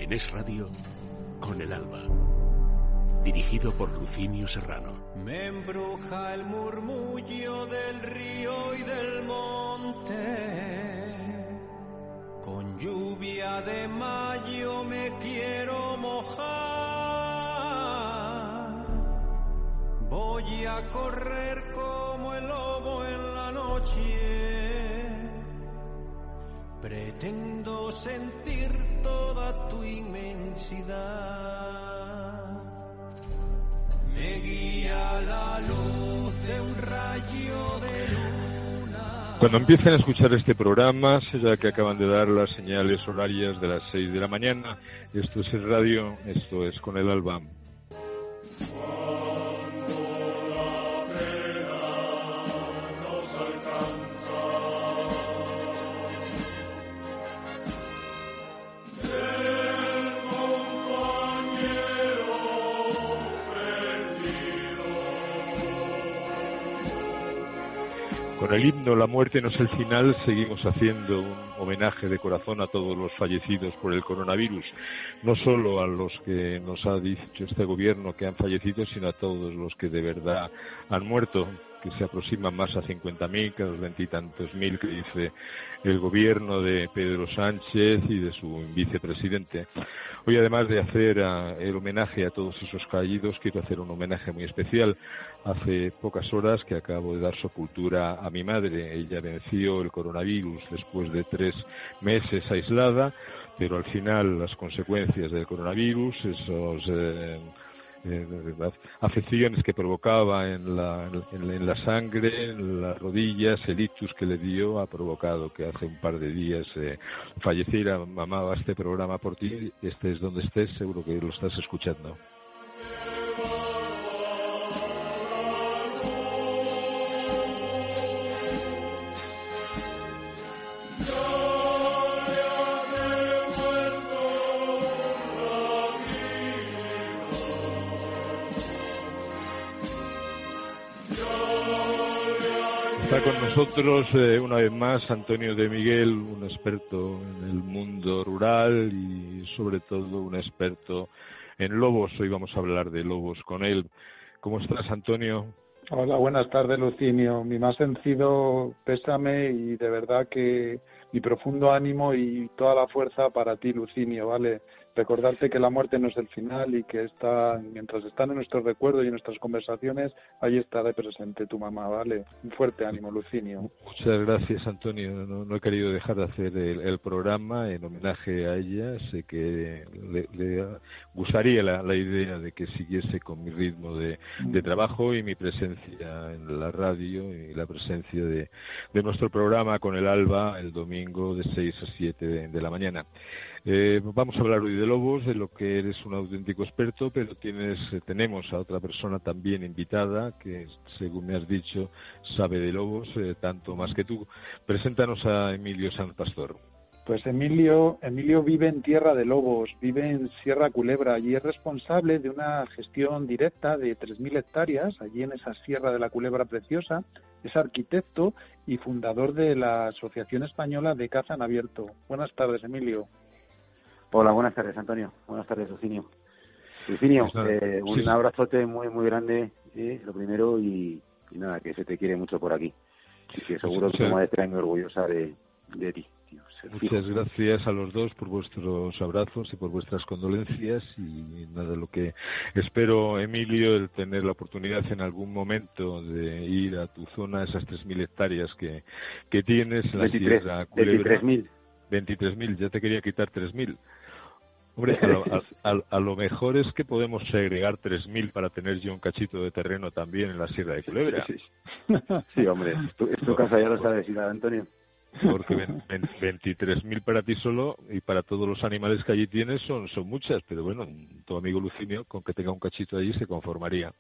En Es Radio, con el alba. Dirigido por Lucinio Serrano. Me embruja el murmullo del río y del monte. Con lluvia de mayo me quiero mojar. Voy a correr como el lobo en la noche. Pretendo sentir toda tu inmensidad. Me guía la luz de un rayo de luna. Cuando empiecen a escuchar este programa, será que acaban de dar las señales horarias de las 6 de la mañana. Esto es el radio, esto es Con el Alba. Con el himno La muerte no es el final, seguimos haciendo un homenaje de corazón a todos los fallecidos por el coronavirus, no solo a los que nos ha dicho este gobierno que han fallecido, sino a todos los que de verdad han muerto, que se aproximan más a 50.000 que a los 20 y tantos mil que dice el gobierno de Pedro Sánchez y de su vicepresidente. Hoy, además de hacer el homenaje a todos esos caídos, quiero hacer un homenaje muy especial. Hace pocas horas que acabo de dar sepultura a mi madre. Ella venció el coronavirus después de 3 meses aislada, pero al final las consecuencias del coronavirus, esos afecciones que provocaba en la sangre, en las rodillas, el ictus que le dio, ha provocado que hace un par de días falleciera. Mamá, va este programa por ti, estés donde estés, seguro que lo estás escuchando. Está con nosotros una vez más Antonio de Miguel, un experto en el mundo rural y sobre todo un experto en lobos. Hoy vamos a hablar de lobos con él. ¿Cómo estás, Antonio? Hola, buenas tardes, Lucinio. Mi más sentido pésame y de verdad que mi profundo ánimo y toda la fuerza para ti, Lucinio, ¿vale? Recordarte que la muerte no es el final y que mientras están en nuestros recuerdos y en nuestras conversaciones, ahí estará presente tu mamá, ¿vale? Un fuerte ánimo, Lucinio. Muchas gracias, Antonio. No he querido dejar de hacer el programa en homenaje a ella. Sé que le gustaría la idea de que siguiese con mi ritmo de trabajo y mi presencia en la radio y la presencia de nuestro programa Con el Alba el domingo de 6 a 7 de la mañana. Vamos a hablar hoy de lobos, de lo que eres un auténtico experto, pero tenemos a otra persona también invitada que, según me has dicho, sabe de lobos tanto más que tú. Preséntanos a Emilio Sanz Pastor. Pues Emilio vive en tierra de lobos, vive en Sierra Culebra y es responsable de una gestión directa de 3.000 hectáreas allí en esa Sierra de la Culebra preciosa. Es arquitecto y fundador de la Asociación Española de Caza en Abierto. Buenas tardes, Emilio. Hola, buenas tardes, Antonio. Buenas tardes, Lucinio. Lucinio, un abrazote muy, muy grande, lo primero, y nada, que se te quiere mucho por aquí. Y que seguro que tu madre estará muy orgullosa de ti. Tío. Muchas gracias a los dos por vuestros abrazos y por vuestras condolencias. Y nada, lo que espero, Emilio, el tener la oportunidad en algún momento de ir a tu zona, esas 3.000 hectáreas que tienes en la Sierra Culebra. 23.000, ya te quería quitar 3.000. Hombre, a lo mejor es que podemos segregar 3.000 para tener yo un cachito de terreno también en la Sierra de Culebra. Sí, hombre, es tu casa, ya lo sabes, ¿sí, Antonio? Porque 23.000 para ti solo y para todos los animales que allí tienes son muchas, pero bueno, tu amigo Lucinio, con que tenga un cachito allí, se conformaría.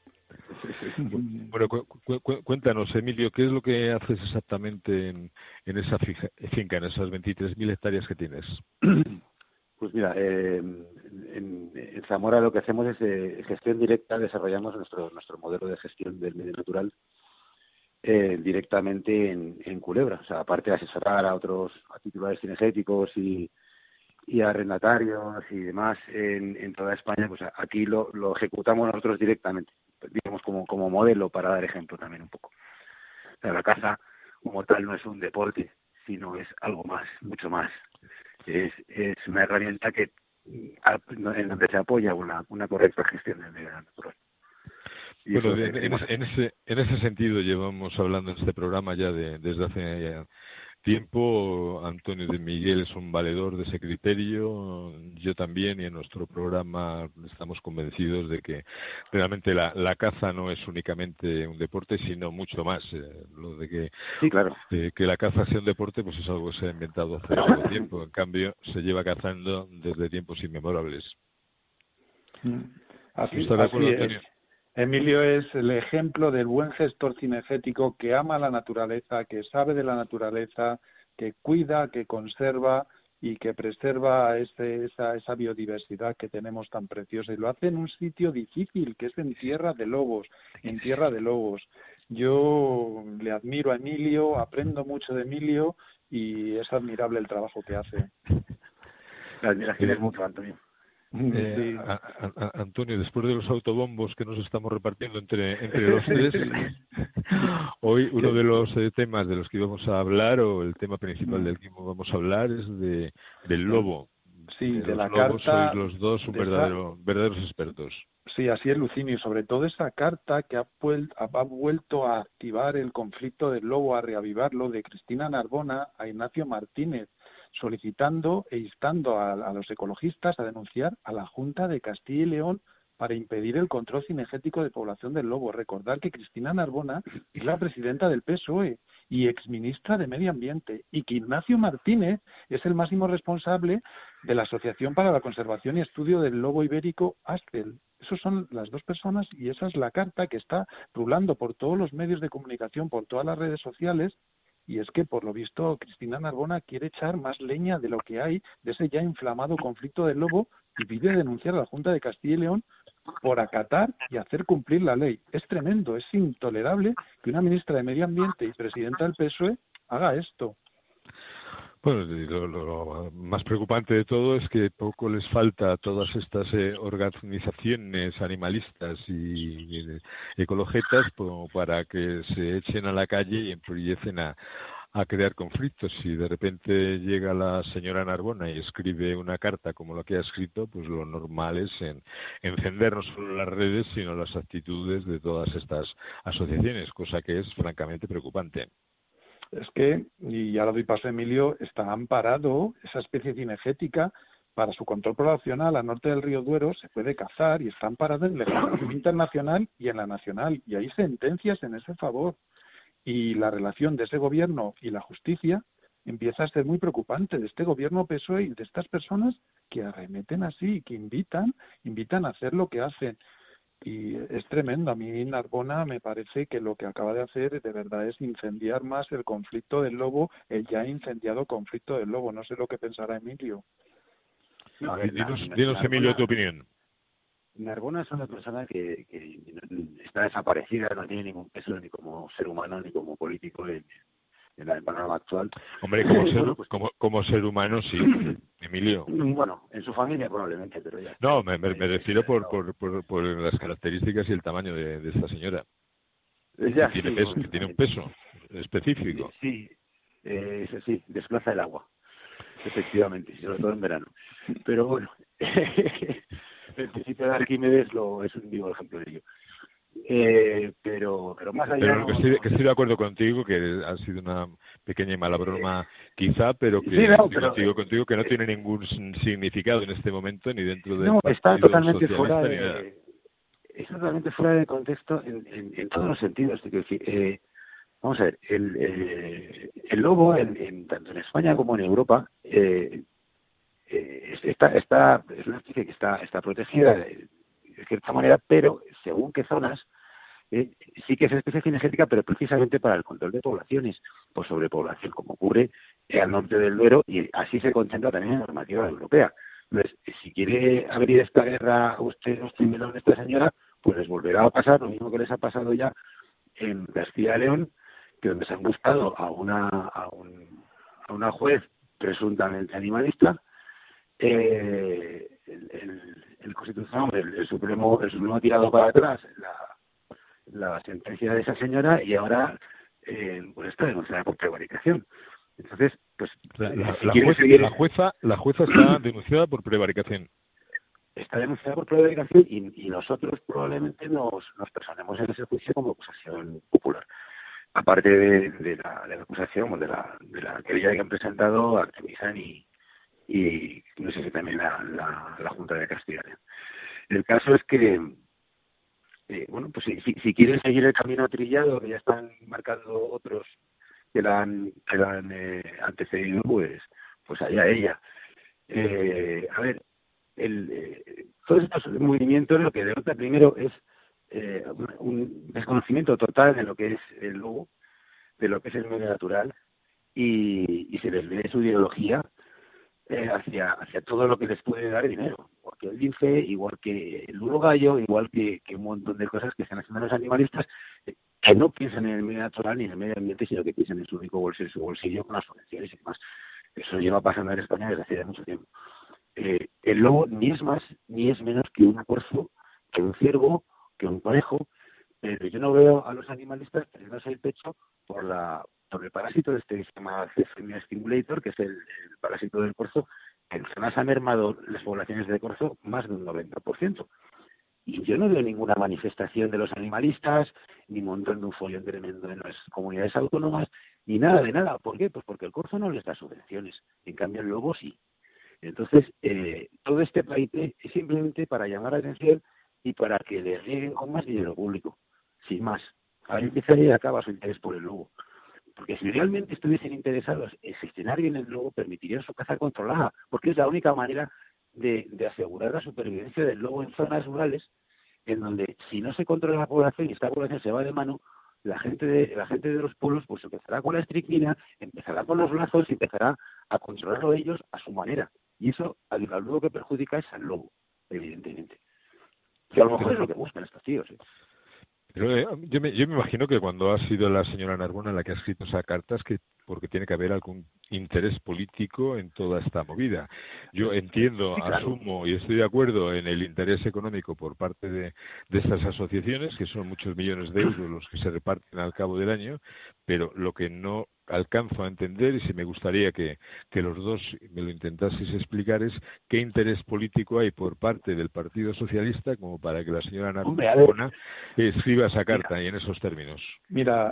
Bueno, cuéntanos, Emilio, ¿qué es lo que haces exactamente en esa finca, en esas 23.000 hectáreas que tienes? Pues mira, en Zamora lo que hacemos es gestión directa, desarrollamos nuestro modelo de gestión del medio natural directamente en Culebra. O sea, aparte de asesorar a titulares cinegéticos y arrendatarios y demás en toda España, pues aquí lo ejecutamos nosotros directamente, digamos como modelo para dar ejemplo también un poco. O sea, la caza como tal no es un deporte, sino es algo más, mucho más. Es una herramienta en donde se apoya una correcta gestión del medio natural. Bueno, en ese sentido llevamos hablando en este programa ya desde hace tiempo. Antonio de Miguel es un valedor de ese criterio, yo también, y en nuestro programa estamos convencidos de que realmente la caza no es únicamente un deporte, sino mucho más. Lo de que, sí, claro, que la caza sea un deporte, pues es algo que se ha inventado hace mucho tiempo. En cambio, se lleva cazando desde tiempos inmemorables. Así ¿Está de acuerdo, Antonio? Emilio es el ejemplo del buen gestor cinegético que ama la naturaleza, que sabe de la naturaleza, que cuida, que conserva y que preserva esa biodiversidad que tenemos tan preciosa. Y lo hace en un sitio difícil, que es en Tierra de Lobos, Yo le admiro a Emilio, aprendo mucho de Emilio y es admirable el trabajo que hace. La admiración es mucho, Antonio. Sí. Antonio, después de los autobombos que nos estamos repartiendo entre los tres, hoy uno de los temas de los que íbamos a hablar, o el tema principal del que vamos a hablar, es del lobo. Sí, de la lobos carta. Sois los dos verdaderos expertos. Sí, así es, Lucinio. Sobre todo esa carta que ha vuelto a activar el conflicto del lobo, a reavivarlo, de Cristina Narbona a Ignacio Martínez, solicitando e instando a los ecologistas a denunciar a la Junta de Castilla y León para impedir el control cinegético de población del lobo. Recordar que Cristina Narbona es la presidenta del PSOE y exministra de Medio Ambiente, y que Ignacio Martínez es el máximo responsable de la Asociación para la Conservación y Estudio del Lobo Ibérico, ASCEL. Esas son las dos personas y esa es la carta que está rulando por todos los medios de comunicación, por todas las redes sociales. Y es que, por lo visto, Cristina Narbona quiere echar más leña de lo que hay de ese ya inflamado conflicto del lobo y pide denunciar a la Junta de Castilla y León por acatar y hacer cumplir la ley. Es tremendo, es intolerable que una ministra de Medio Ambiente y presidenta del PSOE haga esto. Bueno, lo más preocupante de todo es que poco les falta a todas estas organizaciones animalistas y ecologetas para que se echen a la calle y empiecen a crear conflictos. Si de repente llega la señora Narbona y escribe una carta como la que ha escrito, pues lo normal es encender no solo las redes, sino las actitudes de todas estas asociaciones, cosa que es francamente preocupante. Es que, y ahora doy paso a Emilio, está amparado esa especie cinegética para su control poblacional al norte del río Duero, se puede cazar y está amparado en legislación internacional y en la nacional, y hay sentencias en ese favor. Y la relación de ese gobierno y la justicia empieza a ser muy preocupante, de este gobierno PSOE y de estas personas que arremeten así, que invitan a hacer lo que hacen. Y es tremendo. A mí Narbona me parece que lo que acaba de hacer de verdad es incendiar más el conflicto del lobo, el ya incendiado conflicto del lobo. No sé lo que pensará Emilio. No, dinos, Emilio, tu opinión. Narbona es una persona que está desaparecida, no tiene ningún peso ni como ser humano ni como político en el panorama actual. Hombre, como ser humano, sí, Emilio. Bueno, en su familia probablemente, pero ya. No, me refiero por las características y el tamaño de esta señora. Ya, tiene un peso específico. Sí, sí, desplaza el agua, efectivamente, sobre todo en verano. Pero bueno, el principio de Arquímedes es un vivo ejemplo de ello. Pero más allá... Pero que estoy de acuerdo contigo, que ha sido una pequeña y mala broma quizá, pero que contigo que no tiene ningún significado en este momento ni dentro del partido está totalmente socialista está totalmente fuera de contexto en todos los sentidos. Es decir, vamos a ver, el lobo tanto en España como en Europa es una especie que está protegida de cierta manera, pero según qué zonas sí que es especie cinegética, pero precisamente para el control de poblaciones por sobrepoblación, como ocurre al norte del Duero, y así se contempla también en la normativa europea. Entonces, si quiere abrir esta guerra a usted, melón, esta señora, pues les volverá a pasar lo mismo que les ha pasado ya en Castilla y León, que donde se han buscado a una juez presuntamente animalista, el Constitucional, el Supremo ha tirado para atrás la sentencia de esa señora y ahora pues está denunciada por prevaricación. Entonces, pues la jueza está denunciada por prevaricación. Está denunciada por prevaricación y nosotros probablemente nos personemos en ese juicio como acusación popular. Aparte de la acusación, de la querella que han presentado Activizan y no sé si también la Junta de Castilla. El caso es que bueno, pues si quieren seguir el camino trillado que ya están marcando otros que la han antecedido, pues allá ella. A ver, todos estos movimientos lo que denota primero es un desconocimiento total de lo que es el lobo, de lo que es el medio natural, y se les ve su ideología hacia todo lo que les puede dar dinero, igual que el lince, igual que el duro gallo, igual que un montón de cosas que están haciendo los animalistas, que no piensan en el medio natural ni en el medio ambiente, sino que piensan en su único bolsillo, su bolsillo con las subvenciones y demás. Eso lleva pasando en España desde hace mucho tiempo. El lobo ni es más ni es menos que un corzo, que un ciervo, que un conejo, pero yo no veo a los animalistas prendiéndose el pecho por el parásito este que se llama Cefenia stimulator, que es el parásito del corzo, que en zonas ha mermado las poblaciones de corzo más de un 90%. Y yo no veo ninguna manifestación de los animalistas, ni montón de un follón tremendo en las comunidades autónomas, ni nada de nada. ¿Por qué? Pues porque el corzo no les da subvenciones, en cambio el lobo sí. Entonces, todo este país es simplemente para llamar la atención y para que le rieguen con más dinero público, sin más. Ahí empezaría y acaba su interés por el lobo. Porque si realmente estuviesen interesados en gestionar bien el lobo, permitirían su caza controlada, porque es la única manera de asegurar la supervivencia del lobo en zonas rurales, en donde si no se controla la población y esta población se va de mano, la gente de los pueblos pues empezará con la estricnina, empezará con los lazos y empezará a controlarlo ellos a su manera. Y eso al lobo que perjudica es al lobo, evidentemente. Que a lo mejor es lo que buscan estos tíos. Pero yo me imagino que cuando ha sido la señora Narbona la que ha escrito esa carta es que porque tiene que haber algún interés político en toda esta movida. Yo entiendo, sí, claro, asumo y estoy de acuerdo en el interés económico por parte de estas asociaciones, que son muchos millones de euros los que se reparten al cabo del año, pero lo que no alcanzo a entender, y si me gustaría que los dos me lo intentaseis explicar, es qué interés político hay por parte del Partido Socialista como para que la señora Narbona escriba esa carta y en esos términos. Mira,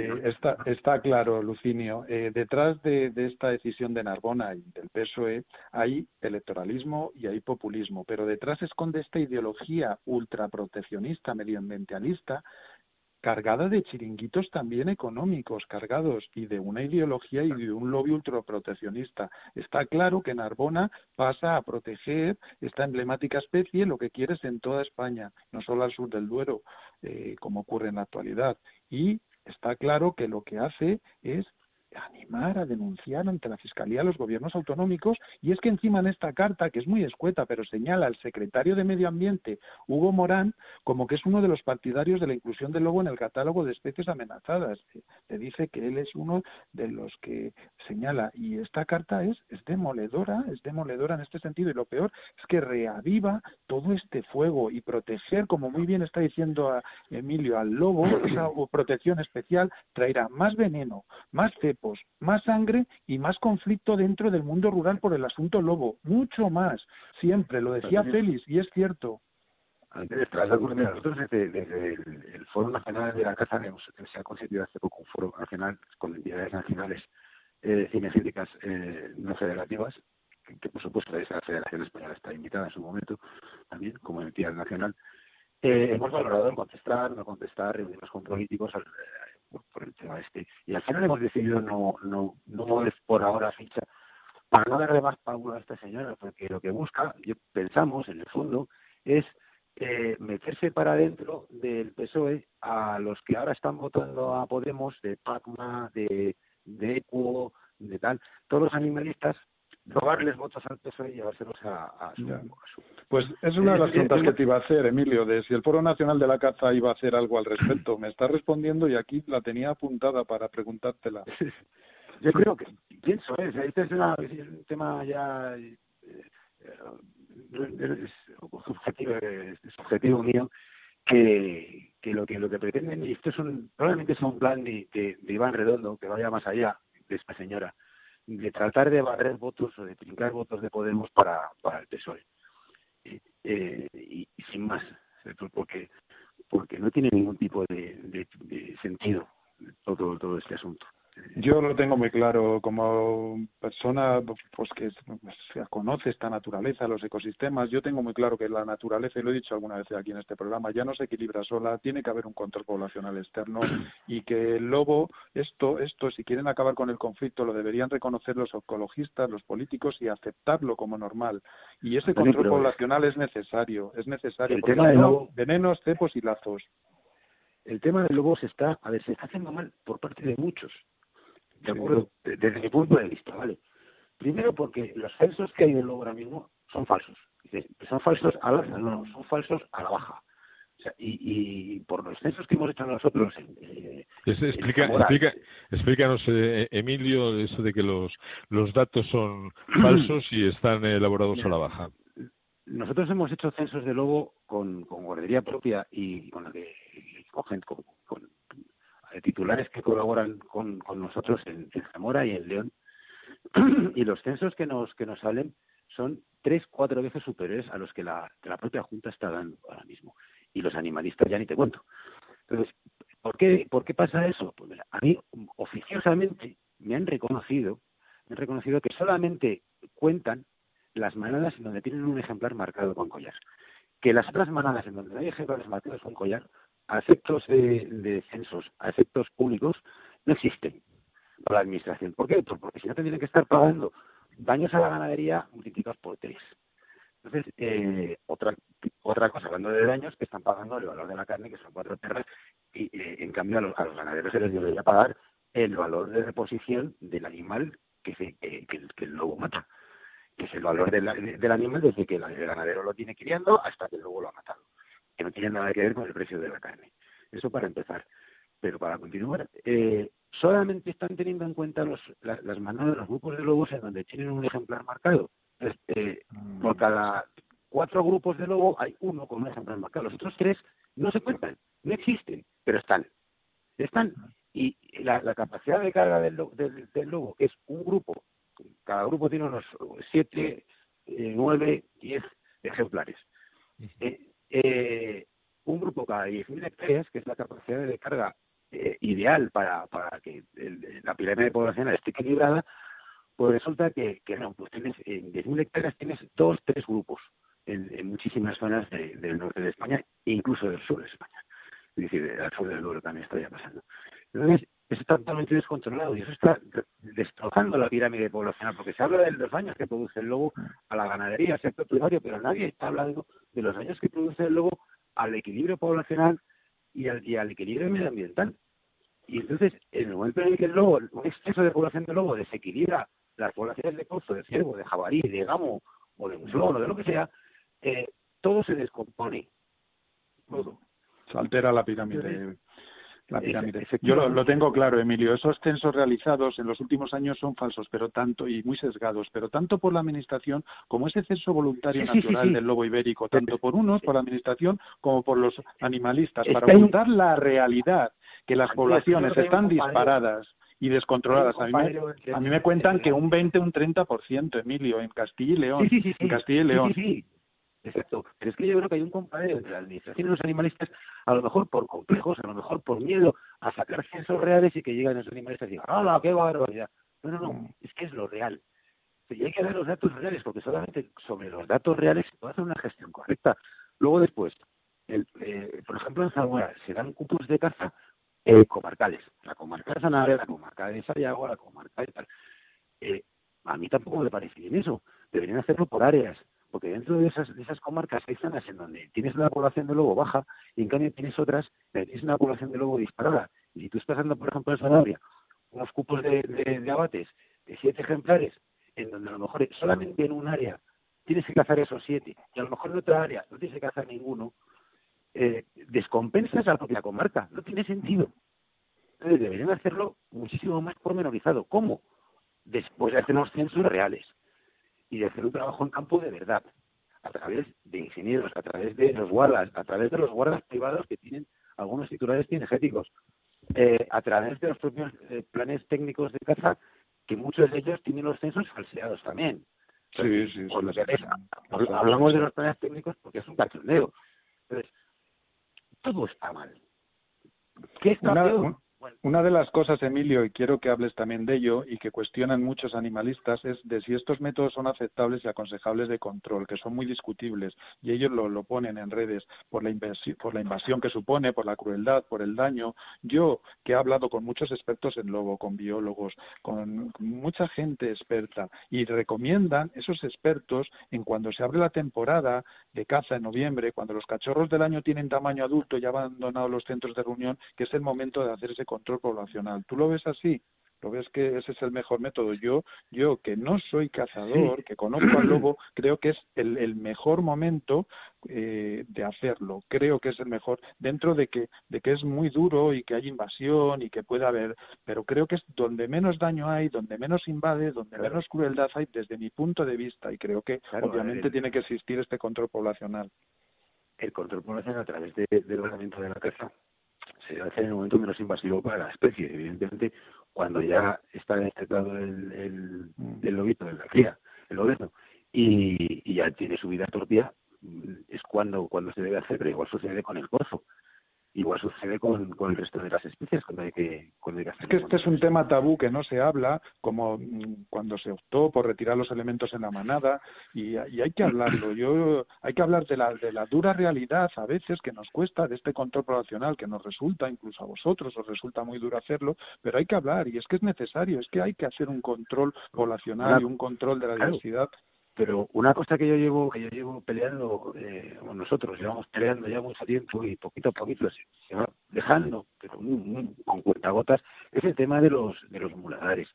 está claro, Lucinio, detrás de esta decisión de Narbona y del PSOE hay electoralismo y hay populismo, pero detrás se esconde esta ideología ultraproteccionista, medioambientalista, cargada de chiringuitos también económicos, cargados y de una ideología y de un lobby ultraproteccionista. Está claro que Narbona pasa a proteger esta emblemática especie, lo que quiere es en toda España, no solo al sur del Duero, como ocurre en la actualidad. Y está claro que lo que hace es animar a denunciar ante la Fiscalía a los gobiernos autonómicos, y es que encima en esta carta, que es muy escueta, pero señala al secretario de Medio Ambiente, Hugo Morán, como que es uno de los partidarios de la inclusión del lobo en el catálogo de especies amenazadas. Le dice que él es uno de los que señala, y esta carta es demoledora en este sentido, y lo peor es que reaviva todo este fuego y proteger, como muy bien está diciendo a Emilio, al lobo, esa protección especial traerá más veneno, más cepos, más sangre y más conflicto dentro del mundo rural por el asunto lobo, mucho más, siempre, lo decía Félix, y es cierto. Nosotros desde el Foro Nacional de la Caza se ha constituido hace poco un foro nacional con entidades nacionales cinegéticas no federativas, que por supuesto la Federación Española está invitada en su momento también como entidad nacional. Hemos valorado el contestar, no contestar, reunirnos con políticos por el tema este, y al final hemos decidido no mover por ahora ficha para no darle más pábulo a esta señora, porque lo que busca, pensamos en el fondo, es meterse para adentro del PSOE a los que ahora están votando a Podemos, de Pacma, de ECUO, de tal, todos los animalistas, robarles votos al PSOE y llevárselos a su... Pues es una de las preguntas que te iba a hacer, Emilio, de si el Foro Nacional de la Caza iba a hacer algo al respecto. Me está respondiendo y aquí la tenía apuntada para preguntártela. Yo creo que, pienso, este es un tema ya es objetivo mío que lo que pretenden, y esto probablemente es un plan de Iván Redondo que vaya más allá de esta señora, de tratar de barrer votos o de trincar votos de Podemos para el PSOE. Y sin más, porque no tiene ningún tipo de sentido todo este asunto. Yo lo tengo muy claro, como persona pues que conoce esta naturaleza, los ecosistemas. Yo tengo muy claro que la naturaleza, y lo he dicho alguna vez aquí en este programa, ya no se equilibra sola, tiene que haber un control poblacional externo, y que el lobo, esto si quieren acabar con el conflicto, lo deberían reconocer los ecologistas, los políticos, y aceptarlo como normal. Y ese control poblacional es necesario, el tema del lobo, venenos, cepos y lazos. El tema del lobo se está haciendo mal por parte de muchos. De acuerdo, desde mi punto de vista, ¿vale? Primero porque los censos que hay del lobo ahora mismo son falsos. Son falsos al alza, no, son falsos a la baja. O sea, y por los censos que hemos hecho nosotros... Explícanos, Emilio, eso de que los datos son falsos y están elaborados a la baja. Nosotros hemos hecho censos de lobo con guardería propia y con la que cogen con titulares que colaboran con nosotros en Zamora y en León, y los censos que nos salen son 3-4 veces superiores a los que la propia Junta está dando ahora mismo, y los animalistas ya ni te cuento. Entonces, ¿por qué pasa eso? Pues mira, a mí oficiosamente me han reconocido que solamente cuentan las manadas en donde tienen un ejemplar marcado con collar, que las otras manadas en donde no hay ejemplares marcados con collar, a efectos de censos, a efectos públicos, no existen para la administración. ¿Por qué? Pues porque si no tendrían que estar pagando daños a la ganadería multiplicados por 3. Entonces, otra cosa, hablando de daños, que están pagando el valor de la carne, que son 4 perras, y en cambio a los ganaderos se les debería pagar el valor de reposición del animal que el lobo mata, que es el valor del animal desde que el ganadero lo tiene criando hasta que el lobo lo ha matado, que no tiene nada que ver con el precio de la carne. Eso para empezar. Pero para continuar, solamente están teniendo en cuenta las manadas, los grupos de lobos en donde tienen un ejemplar marcado. Por cada 4 grupos de lobo hay uno con un ejemplar marcado. Los otros 3 no se cuentan, no existen, pero están. Y la capacidad de carga del lobo es un grupo. Cada grupo tiene unos 7, 9, 10 ejemplares. Un grupo cada 10.000 hectáreas, que es la capacidad de carga ideal para que la pirámide poblacional esté equilibrada, pues resulta que no, pues tienes en 10.000 hectáreas tienes 2, 3 grupos en muchísimas zonas del norte de España, e incluso del sur de España. Es decir, al sur del Duero también estaría pasando. Entonces, eso está totalmente descontrolado y eso está destrozando la pirámide poblacional, porque se habla de los daños que produce el lobo a la ganadería, al sector primario, pero nadie está hablando de los daños que produce el lobo al equilibrio poblacional y al equilibrio medioambiental. Y entonces, en el momento en el que el lobo, un exceso de población de lobo desequilibra las poblaciones de corzo, de ciervo, de jabalí, de gamo o de muslón o de lo que sea, todo se descompone. Todo. Se altera la pirámide. Yo lo tengo claro, Emilio. Esos censos realizados en los últimos años son falsos, pero tanto y muy sesgados, pero tanto por la administración como ese censo voluntario natural del lobo ibérico, tanto por unos, por la administración, como por los animalistas, para ocultar la realidad, que las poblaciones están disparadas y descontroladas. A mí me cuentan que un 20, un 30%, Emilio, en Castilla y León. En Castilla y León. Exacto. Pero es que yo creo que hay un compadre entre la administración y los animalistas, a lo mejor por complejos, a lo mejor por miedo a sacar censos reales y que lleguen los animalistas y digan, ¡hala, qué barbaridad! No, es que es lo real. Y hay que dar los datos reales, porque solamente sobre los datos reales se puede hacer una gestión correcta. Luego después, por ejemplo en Zamora, se dan cupos de caza comarcales. La comarca de Sanabria, la comarca de Sayago, la comarca de tal. A mí tampoco me parece bien eso. Deberían hacerlo por áreas. Porque dentro de esas comarcas hay zonas en donde tienes una población de lobo baja y en cambio tienes otras donde tienes una población de lobo disparada. Y si tú estás dando, por ejemplo, en Sanabria, unos cupos de abates de 7 ejemplares, en donde a lo mejor solamente en un área tienes que cazar esos 7 y a lo mejor en otra área no tienes que cazar ninguno, descompensas a la propia comarca. No tiene sentido. Entonces deberían hacerlo muchísimo más pormenorizado. ¿Cómo? Después de hacer unos censos reales. y de hacer un trabajo en campo de verdad, a través de ingenieros, a través de los guardas, a través de los guardas privados que tienen algunos titulares cinegéticos, a través de los propios planes técnicos de caza, que muchos de ellos tienen los censos falseados también. Sí, sí. Cuando hablamos de los planes técnicos porque es un cachondeo. Entonces, todo está mal. ¿Qué está peor? Una de las cosas, Emilio, y quiero que hables también de ello, y que cuestionan muchos animalistas, es de si estos métodos son aceptables y aconsejables de control, que son muy discutibles, y ellos lo ponen en redes por la invasión que supone, por la crueldad, por el daño. Yo, que he hablado con muchos expertos en lobo, con biólogos, con mucha gente experta, y recomiendan esos expertos en cuando se abre la temporada de caza en noviembre, cuando los cachorros del año tienen tamaño adulto y ya abandonado los centros de reunión, que es el momento de hacer ese control poblacional. ¿Tú lo ves así? ¿Lo ves que ese es el mejor método? Yo que no soy cazador, que conozco al lobo, creo que es el mejor momento de hacerlo. Creo que es el mejor, dentro de que es muy duro y que hay invasión y que puede haber, pero creo que es donde menos daño hay, donde menos invade, donde menos crueldad hay, desde mi punto de vista, y creo que obviamente tiene que existir este control poblacional. El control poblacional a través del reglamento de la caza se debe hacer en el momento menos invasivo para la especie, evidentemente, cuando ya está detectado el lobito de la cría, el ovejo, y ya tiene su vida propia, es cuando se debe hacer, pero igual sucede con el corzo. Igual sucede con el resto de las especies cuando hay que hacer. Es que este es un tema tabú que no se habla, como cuando se optó por retirar los elementos en la manada, y hay que hablarlo. Hay que hablar de la dura realidad a veces que nos cuesta, de este control poblacional que nos resulta, incluso a vosotros os resulta muy duro hacerlo, pero hay que hablar, y es que es necesario, es que hay que hacer un control poblacional y un control de la diversidad. Pero una cosa que yo llevo peleando, nosotros llevamos peleando ya mucho tiempo y poquito a poquito se va dejando, pero con cuentagotas, es el tema de los muladares.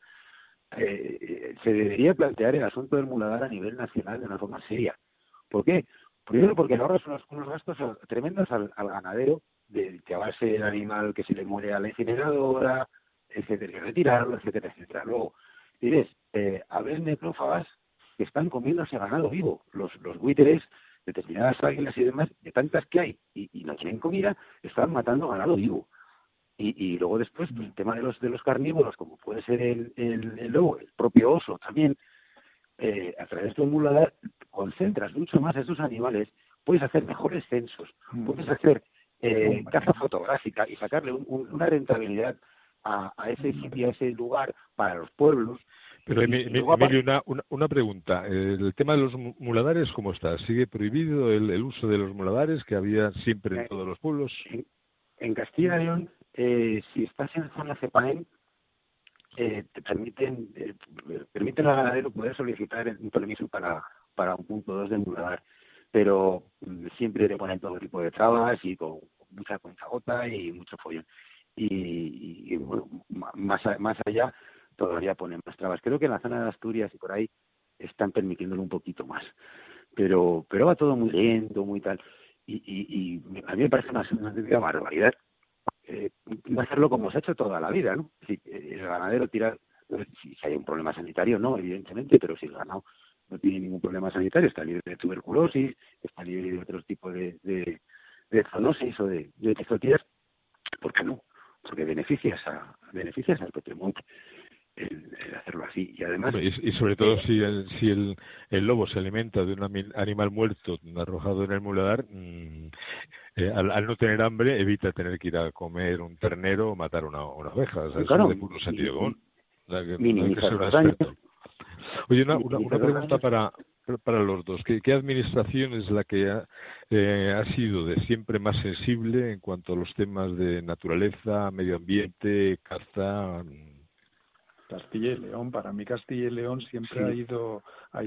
Se debería plantear el asunto del muladar a nivel nacional de una forma seria. ¿Por qué? Primero porque ahorras unos gastos tremendos al ganadero de llevarse el animal que se le muere a la incineradora, etcétera, y retirarlo, etcétera, etcétera. Luego, dices, a ver necrófagas que están comiéndose ganado vivo, los buitres, determinadas águilas y demás, de tantas que hay y no tienen comida, están matando ganado vivo. Y luego después, pues, el tema de los carnívoros, como puede ser el lobo, el propio oso también, a través de un muladar concentras mucho más a esos animales, puedes hacer mejores censos, puedes hacer caza fotográfica y sacarle una rentabilidad a ese sitio, a ese lugar para los pueblos. Pero Emilio, una pregunta. El tema de los muladares, ¿cómo está? ¿Sigue prohibido el uso de los muladares que había siempre en todos los pueblos? En Castilla y León, si estás en zona CEPAEN, te permiten al ganadero poder solicitar un permiso para un punto 2 de muladar, pero siempre te ponen todo tipo de trabas y con mucha cuentagota y mucho follón. Y bueno, más allá todavía ponen más trabas. Creo que en la zona de Asturias y por ahí están permitiéndolo un poquito más, pero va todo muy lento, muy tal, y a mí me parece una barbaridad no hacerlo como se ha hecho toda la vida, ¿no? Si el ganadero tira, si hay un problema sanitario, no, evidentemente, pero si el ganado no tiene ningún problema sanitario, está libre de tuberculosis, está libre de otros tipos de zoonosis o de tifoidea, ¿por qué no? Porque beneficias al patrimonio el hacerlo así. Y además, y sobre todo si el lobo se alimenta de un animal muerto arrojado en el muladar, al no tener hambre evita tener que ir a comer un ternero o matar una oveja. O sea, claro, eso es de puro sentido común. Minimizar los daños. Oye, una pregunta para los dos. ¿Qué administración es la que ha sido de siempre más sensible en cuanto a los temas de naturaleza, medio ambiente, caza? Castilla y León. Para mí Castilla y León siempre ha ido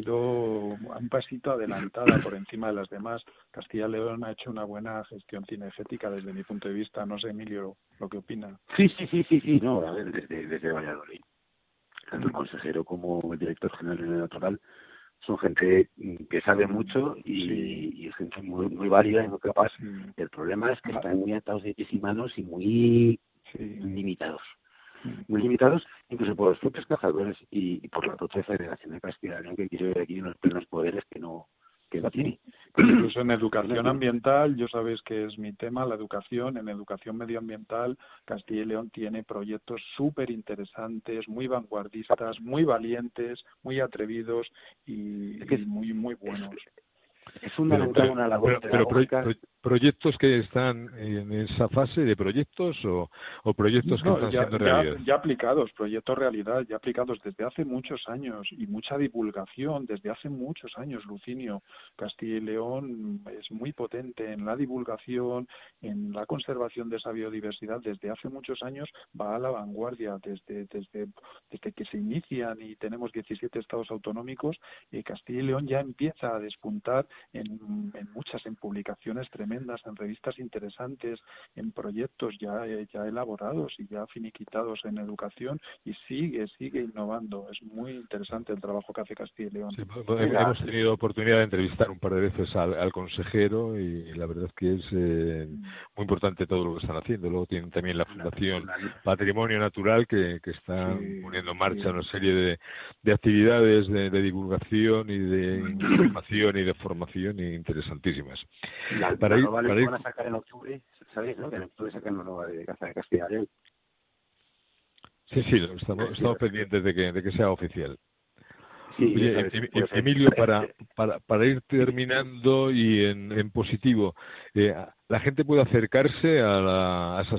un pasito adelantada por encima de las demás. Castilla y León ha hecho una buena gestión cinegética desde mi punto de vista. No sé, Emilio, lo que opina. Sí. No, a ver, desde Valladolid. Tanto el consejero como el director general de Natural son gente que sabe mucho y es gente muy, muy válida y muy capaz. El problema es que están muy atados de pies y manos y muy limitados. Muy limitados incluso por los propios cazadores y por la propia Federación de Castilla y León, que quiere ver aquí unos plenos poderes que no tiene. Incluso en educación ambiental, yo sabéis que es mi tema, la educación. En educación medioambiental, Castilla y León tiene proyectos súper interesantes, muy vanguardistas, muy valientes, muy atrevidos y muy, muy buenos. Es fundamental una labor pedagógica. ¿Proyectos que están en esa fase de proyectos o proyectos que están siendo realidad? Ya aplicados, proyectos realidad, ya aplicados desde hace muchos años y mucha divulgación desde hace muchos años, Lucinio. Castilla y León es muy potente en la divulgación, en la conservación de esa biodiversidad. Desde hace muchos años va a la vanguardia, desde que se inician y tenemos 17 estados autonómicos, Castilla y León ya empieza a despuntar en publicaciones tremendas, en revistas interesantes, en proyectos ya elaborados y ya finiquitados en educación, y sigue innovando. Es muy interesante el trabajo que hace Castilla y León. Sí, hemos tenido oportunidad de entrevistar un par de veces al consejero y la verdad es que es muy importante todo lo que están haciendo. Luego tienen también la Fundación Patrimonio Natural que está poniendo en marcha una serie de actividades de divulgación y de información y de formación interesantísimas. Para ir van a sacar en octubre, ¿sabéis, no? Que en octubre sacan una nueva de caza de Castilla y León. Sí, estamos pendientes de que sea oficial. Sí, oye, Emilio, para ir terminando y en positivo, la gente puede acercarse a esas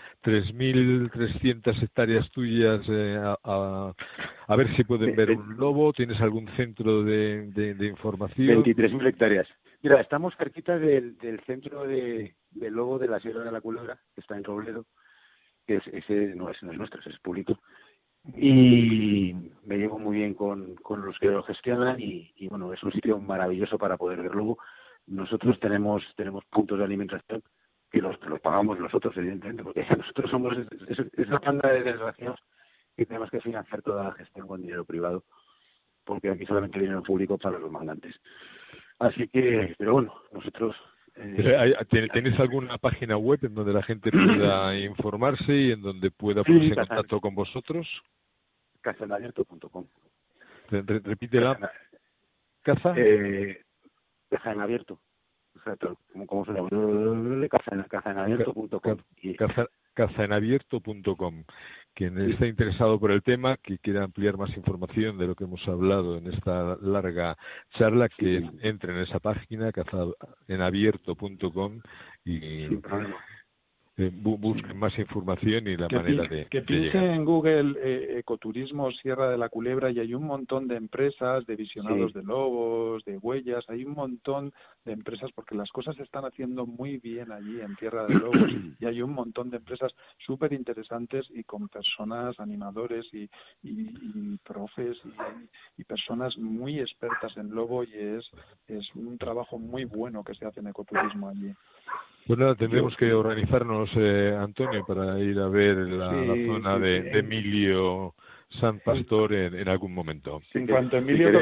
3.300 hectáreas tuyas a ver si pueden ver un lobo. ¿Tienes algún centro de información? 23.000 hectáreas. Mira, estamos cerquita del centro del lobo de la Sierra de la Culebra, que está en Robledo, que ese no es nuestro, ese es público. Y me llevo muy bien con los que lo gestionan y bueno, es un sitio maravilloso para poder ver lobo. Nosotros tenemos puntos de alimentación que los pagamos nosotros, evidentemente, porque nosotros somos esa banda de desgraciados que tenemos que financiar toda la gestión con dinero privado, porque aquí solamente hay dinero público para los mandantes. Así que, pero bueno, nosotros... ¿Tenéis alguna página web en donde la gente pueda informarse y en donde pueda ponerse en contacto con vosotros? Cazaenabierto.com. Repítela. ¿Caza? Cazaenabierto. O sea, ¿cómo se llama? Cazaenabierto.com. Cazaenabierto.com. Quien esté interesado por el tema, que quiera ampliar más información de lo que hemos hablado en esta larga charla, que entre en esa página, cazaenabierto.com, y busquen más información y la manera de pinche en Google ecoturismo Sierra de la Culebra, y hay un montón de empresas de visionados de lobos, de huellas, hay un montón de empresas, porque las cosas se están haciendo muy bien allí en Tierra de Lobos, y hay un montón de empresas súper interesantes y con personas, animadores y profes y personas muy expertas en lobo, y es un trabajo muy bueno que se hace en ecoturismo allí. Pues nada, tendremos que organizarnos, Antonio, para ir a ver la zona de Emilio San Pastor en algún momento. En cuanto Emilio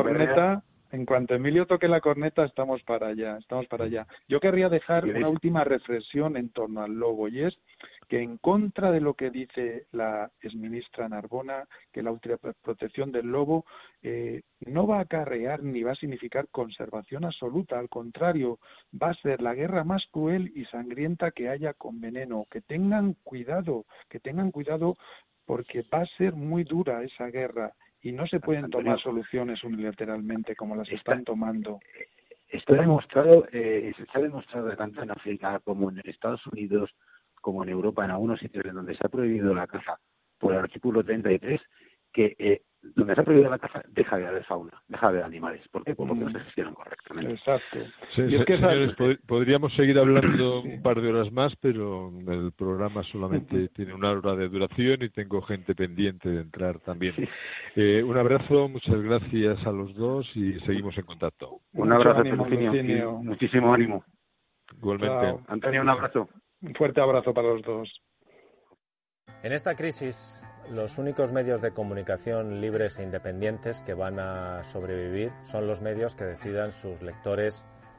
toque la corneta, estamos para allá. Yo querría dejar una última reflexión en torno al lobo, y es que, en contra de lo que dice la exministra Narbona, que la ultraprotección del lobo no va a acarrear ni va a significar conservación absoluta, al contrario, va a ser la guerra más cruel y sangrienta que haya con veneno. Que tengan cuidado, porque va a ser muy dura esa guerra. Y no se pueden tomar soluciones unilateralmente como las están tomando. Esto se ha demostrado tanto en África como en Estados Unidos, como en Europa, en algunos sitios en donde se ha prohibido la caza por el artículo 33, que donde se ha prohibido la caza deja de haber fauna, deja de haber animales. ¿Por qué? Porque no se gestionan correctamente. Exacto. Señores, podríamos seguir hablando un par de horas más, pero el programa solamente tiene una hora de duración y tengo gente pendiente de entrar también. Un abrazo, muchas gracias a los dos y seguimos en contacto. Un abrazo, Lucinio. Muchísimo ánimo. Igualmente. Chao. Antonio, un abrazo. Un fuerte abrazo para los dos. En esta crisis, los únicos medios de comunicación libres e independientes que van a sobrevivir son los medios que decidan sus lectores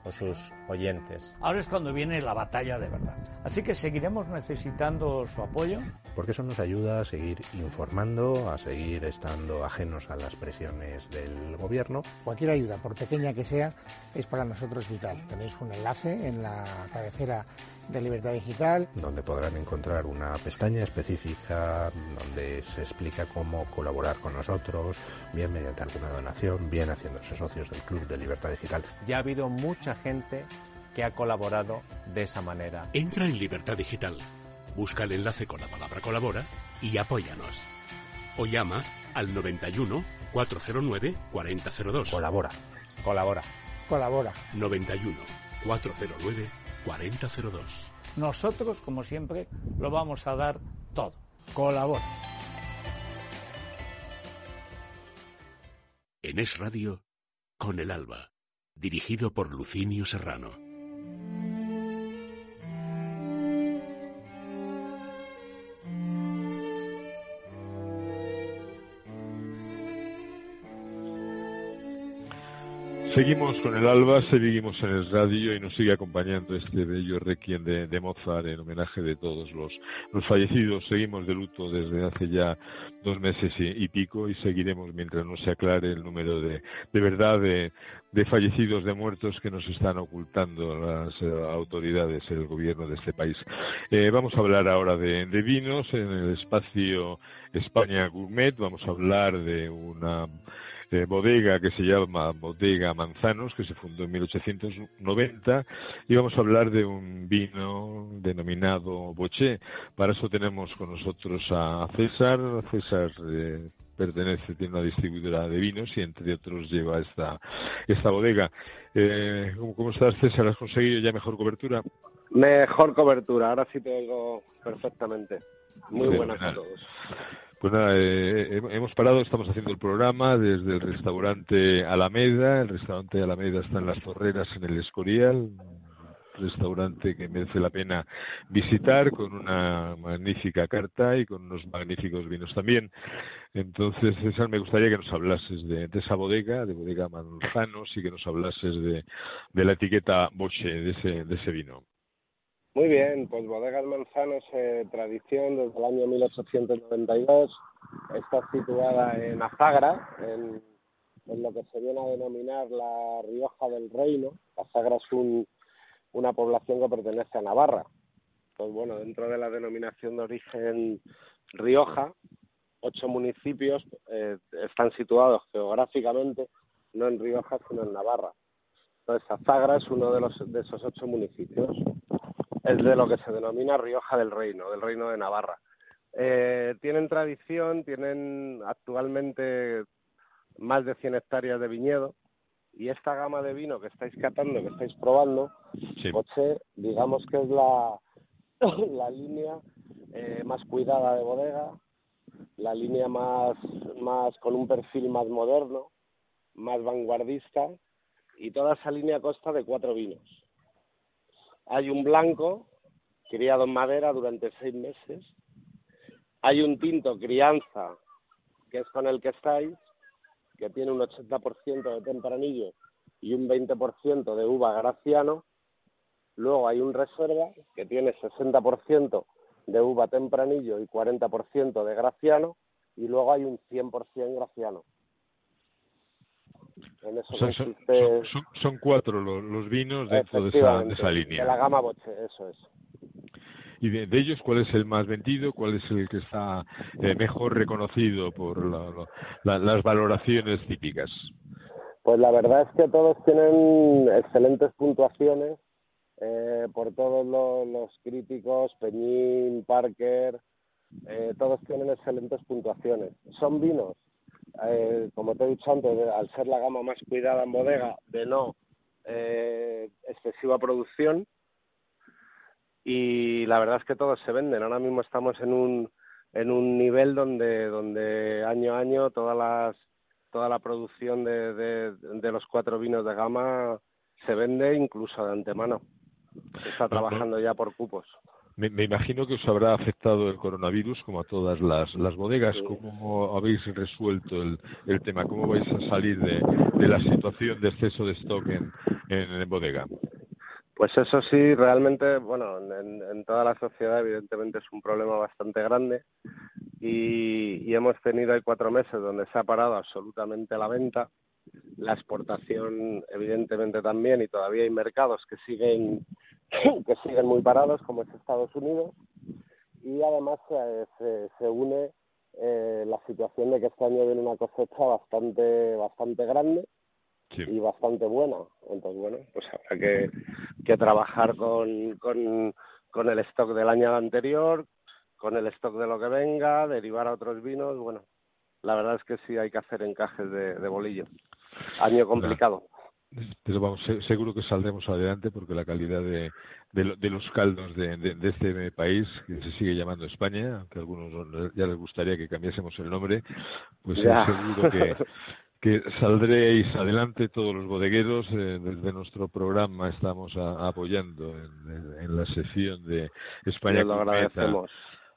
o sus oyentes. Ahora es cuando viene la batalla de verdad. Así que seguiremos necesitando su apoyo. Porque eso nos ayuda a seguir informando, a seguir estando ajenos a las presiones del gobierno. Cualquier ayuda, por pequeña que sea, es para nosotros vital. Tenéis un enlace en la cabecera de Libertad Digital, donde podrán encontrar una pestaña específica donde se explica cómo colaborar con nosotros, bien mediante alguna donación, bien haciéndose socios del Club de Libertad Digital. Ya ha habido mucha gente que ha colaborado de esa manera. Entra en Libertad Digital, busca el enlace con la palabra colabora y apóyanos. O llama al 91 409 4002. Colabora. Colabora. Colabora. 91 409 4002. Nosotros, como siempre, lo vamos a dar todo. Colabora. En Es Radio, Con el Alba, dirigido por Lucinio Serrano. Seguimos con el Alba, seguimos en el radio y nos sigue acompañando este bello requiem de Mozart en homenaje de todos los fallecidos. Seguimos de luto desde hace ya 2 meses y pico y seguiremos mientras no se aclare el número de verdad de fallecidos, de muertos que nos están ocultando las autoridades, el gobierno de este país. Vamos a hablar ahora de vinos en el espacio España Gourmet. Vamos a hablar de una bodega que se llama Bodega Manzanos, que se fundó en 1890, y vamos a hablar de un vino denominado Boché. Para eso tenemos con nosotros a César. César tiene una distribuidora de vinos y entre otros lleva esta bodega. ¿Cómo estás, César? ¿Has conseguido ya mejor cobertura? Mejor cobertura, ahora sí te oigo perfectamente. Muy buenas a todos. Pues nada, hemos parado, estamos haciendo el programa desde el restaurante Alameda. El restaurante Alameda está en Las Zorreras, en el Escorial, un restaurante que merece la pena visitar, con una magnífica carta y con unos magníficos vinos también. Entonces, César, me gustaría que nos hablases de esa bodega, de Bodega Manzanos, y que nos hablases de la etiqueta Boché, de ese vino. Muy bien, pues Bodegas Manzanos, tradición desde el año 1892, está situada en Azagra, en lo que se viene a denominar la Rioja del Reino. Azagra es una población que pertenece a Navarra. Pues bueno, dentro de la denominación de origen Rioja, 8 municipios están situados geográficamente, no en Rioja, sino en Navarra. Entonces Azagra es uno de esos 8 municipios. Es de lo que se denomina Rioja del Reino de Navarra. Tienen tradición, tienen actualmente más de 100 hectáreas de viñedo, y esta gama de vino que estáis catando, que estáis probando, sí. Boché, digamos que es la línea más cuidada de bodega, la línea más con un perfil más moderno, más vanguardista, y toda esa línea consta de 4 vinos. Hay un blanco, criado en madera durante 6 meses. Hay un tinto crianza, que es con el que estáis, que tiene un 80% de tempranillo y un 20% de uva Graciano. Luego hay un reserva, que tiene 60% de uva tempranillo y 40% de Graciano. Y luego hay un 100% Graciano. En eso son 4 los vinos dentro de esa línea. De la gama Boché, eso es. Y de ellos, ¿cuál es el más vendido? ¿Cuál es el que está mejor reconocido por las valoraciones típicas? Pues la verdad es que todos tienen excelentes puntuaciones por todos los críticos, Peñín, Parker, todos tienen excelentes puntuaciones. Son vinos, como te he dicho antes, al ser la gama más cuidada en bodega, de no excesiva producción, y la verdad es que todos se venden. Ahora mismo estamos en un nivel donde año a año toda la producción de los 4 vinos de gama se vende incluso de antemano. Se está trabajando ya por cupos. Me imagino que os habrá afectado el coronavirus como a todas las bodegas. ¿Cómo habéis resuelto el tema? ¿Cómo vais a salir de la situación de exceso de stock en bodega? Pues eso sí, realmente, bueno, en toda la sociedad evidentemente es un problema bastante grande y hemos tenido ahí 4 meses donde se ha parado absolutamente la venta, la exportación evidentemente también, y todavía hay mercados que siguen muy parados, como es Estados Unidos, y además se une la situación de que este año viene una cosecha bastante grande. Sí. Y bastante buena. Entonces, bueno, pues habrá que trabajar con el stock del año anterior, con el stock de lo que venga, derivar a otros vinos. Bueno, la verdad es que sí hay que hacer encajes de bolillo. Año complicado. Pero vamos, seguro que saldremos adelante, porque la calidad de los caldos de este país, que se sigue llamando España, aunque a algunos ya les gustaría que cambiásemos el nombre, pues seguro que saldréis adelante todos los bodegueros. Desde nuestro programa estamos apoyando en la sección de España lo agradecemos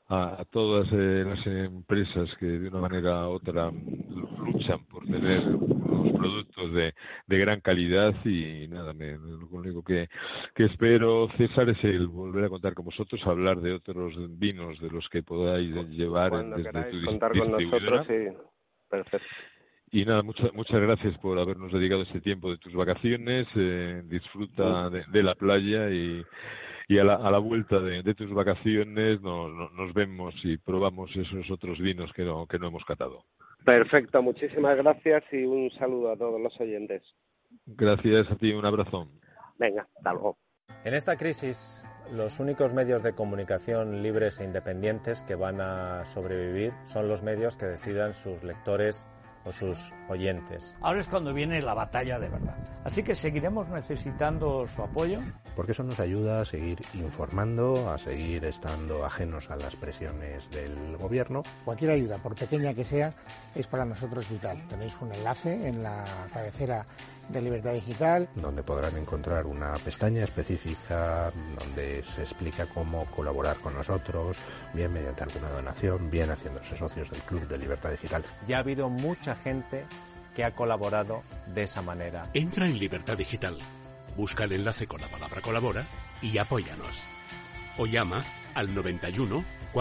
a todas las empresas que de una manera u otra luchan por tener unos productos de gran calidad. Y nada, lo único que espero, César, es el volver a contar con vosotros, hablar de otros vinos de los que podáis llevar desde tu contar con nosotros. Sí, perfecto. Y nada, muchas gracias por habernos dedicado este tiempo de tus vacaciones. Disfruta de la playa y a la vuelta de tus vacaciones nos vemos y probamos esos otros vinos que no hemos catado. Perfecto, muchísimas gracias y un saludo a todos los oyentes. Gracias a ti, un abrazo. Venga, hasta luego. En esta crisis, los únicos medios de comunicación libres e independientes que van a sobrevivir son los medios que decidan sus lectores o sus oyentes. Ahora es cuando viene la batalla de verdad. Así que seguiremos necesitando su apoyo. Porque eso nos ayuda a seguir informando, a seguir estando ajenos a las presiones del gobierno. Cualquier ayuda, por pequeña que sea, es para nosotros vital. Tenéis un enlace en la cabecera de Libertad Digital, donde podrán encontrar una pestaña específica donde se explica cómo colaborar con nosotros, bien mediante alguna donación, bien haciéndose socios del Club de Libertad Digital. Ya ha habido mucha gente que ha colaborado de esa manera. Entra en Libertad Digital, busca el enlace con la palabra colabora y apóyanos. O llama al 91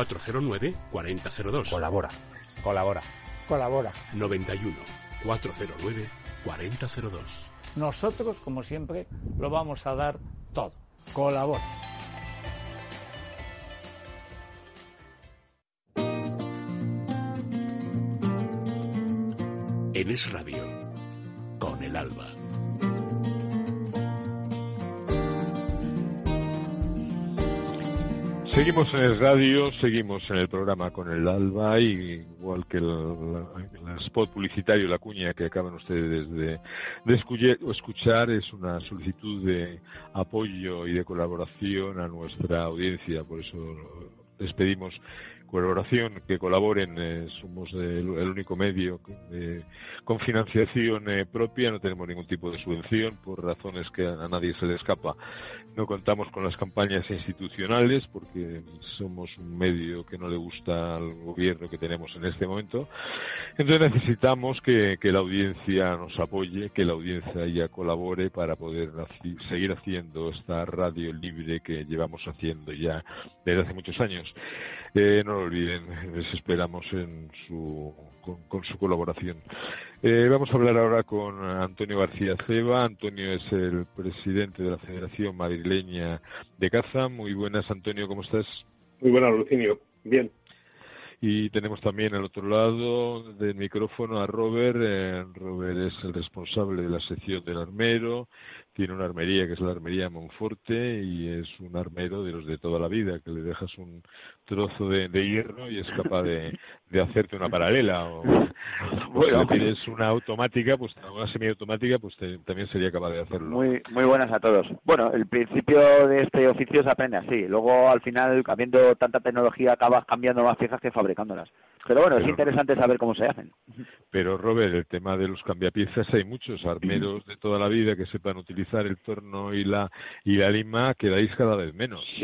409 4002. Colabora. 91 409 4002. Nosotros, como siempre, lo vamos a dar todo. Colabora. En Es Radio, con el Alba. Seguimos en el radio, seguimos en el programa con el Alba, y igual que el spot publicitario, la cuña que acaban ustedes de escuchar, es una solicitud de apoyo y de colaboración a nuestra audiencia. Por eso les pedimos colaboración, que colaboren. Somos el único medio con financiación propia, no tenemos ningún tipo de subvención por razones que a nadie se le escapa. No contamos con las campañas institucionales porque somos un medio que no le gusta al gobierno que tenemos en este momento. Entonces necesitamos que la audiencia nos apoye, que la audiencia ya colabore para poder seguir haciendo esta radio libre que llevamos haciendo ya desde hace muchos años. No lo olviden, les esperamos con su colaboración. Vamos a hablar ahora con Antonio García Ceba. Antonio es el presidente de la Federación Madrileña de Caza. Muy buenas, Antonio, ¿cómo estás? Muy buenas, Lucinio. Bien. Y tenemos también al otro lado del micrófono a Robert. Robert es el responsable de la sección del armero. Tiene una armería que es la Armería Monforte y es un armero de los de toda la vida, que le dejas un trozo de hierro y es capaz de hacerte una paralela. O bueno, si tienes una automática, pues una semiautomática, pues también sería capaz de hacerlo. Muy buenas a todos. Bueno, el principio de este oficio se aprende así. Luego, al final, habiendo tanta tecnología, acabas cambiando más piezas que fabricándolas. Pero bueno, es interesante saber cómo se hacen. Pero, Robert, el tema de los cambiapiezas, hay muchos armeros de toda la vida que sepan utilizar el torno y la lima, quedáis cada vez menos. Sí,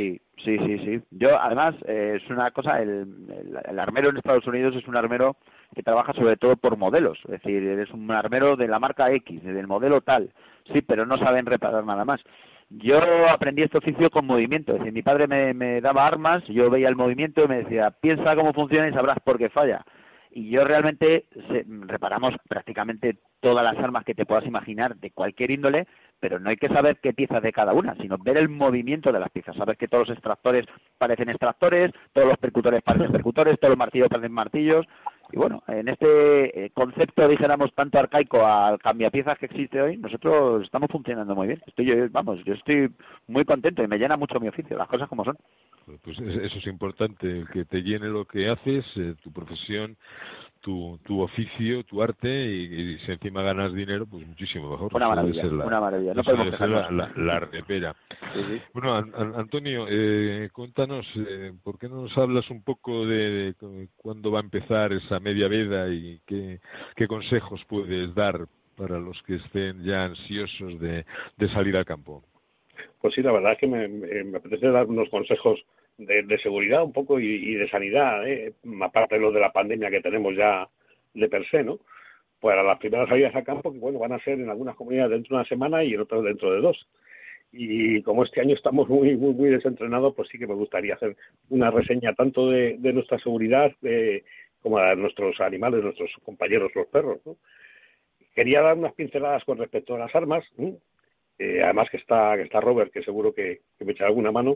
Sí. Yo, además, es una cosa, el armero en Estados Unidos es un armero que trabaja sobre todo por modelos. Es decir, eres un armero de la marca X, del modelo tal. Sí, pero no saben reparar nada más. Yo aprendí este oficio con movimiento. Es decir, mi padre me daba armas, yo veía el movimiento y me decía, piensa cómo funciona y sabrás por qué falla. Y yo realmente reparamos prácticamente todas las armas que te puedas imaginar de cualquier índole, pero no hay que saber qué piezas de cada una, sino ver el movimiento de las piezas. Sabes que todos los extractores parecen extractores, todos los percutores parecen percutores, todos los martillos parecen martillos. Y bueno, en este concepto, dijéramos, tanto arcaico al cambiapiezas que existe hoy, nosotros estamos funcionando muy bien. Yo estoy muy contento y me llena mucho mi oficio, las cosas como son. Pues eso es importante, que te llene lo que haces, tu profesión, tu oficio, tu arte, y si encima ganas dinero, pues muchísimo mejor. Una maravilla. No podemos dejarnos. La repera. Sí. Bueno, Antonio, cuéntanos, ¿por qué no nos hablas un poco de cuándo va a empezar esa media veda y qué consejos puedes dar para los que estén ya ansiosos de salir al campo? Pues sí, la verdad es que me apetece dar unos consejos de seguridad un poco y de sanidad, aparte de lo de la pandemia que tenemos ya de per se, ¿no? Pues a las primeras salidas a campo, que bueno, van a ser en algunas comunidades dentro de una semana y en otras dentro de 2. Y como este año estamos muy desentrenados, pues sí que me gustaría hacer una reseña tanto de nuestra seguridad como de nuestros animales, nuestros compañeros, los perros, ¿no? Quería dar unas pinceladas con respecto a las armas, además que está Robert, que seguro que me echará alguna mano.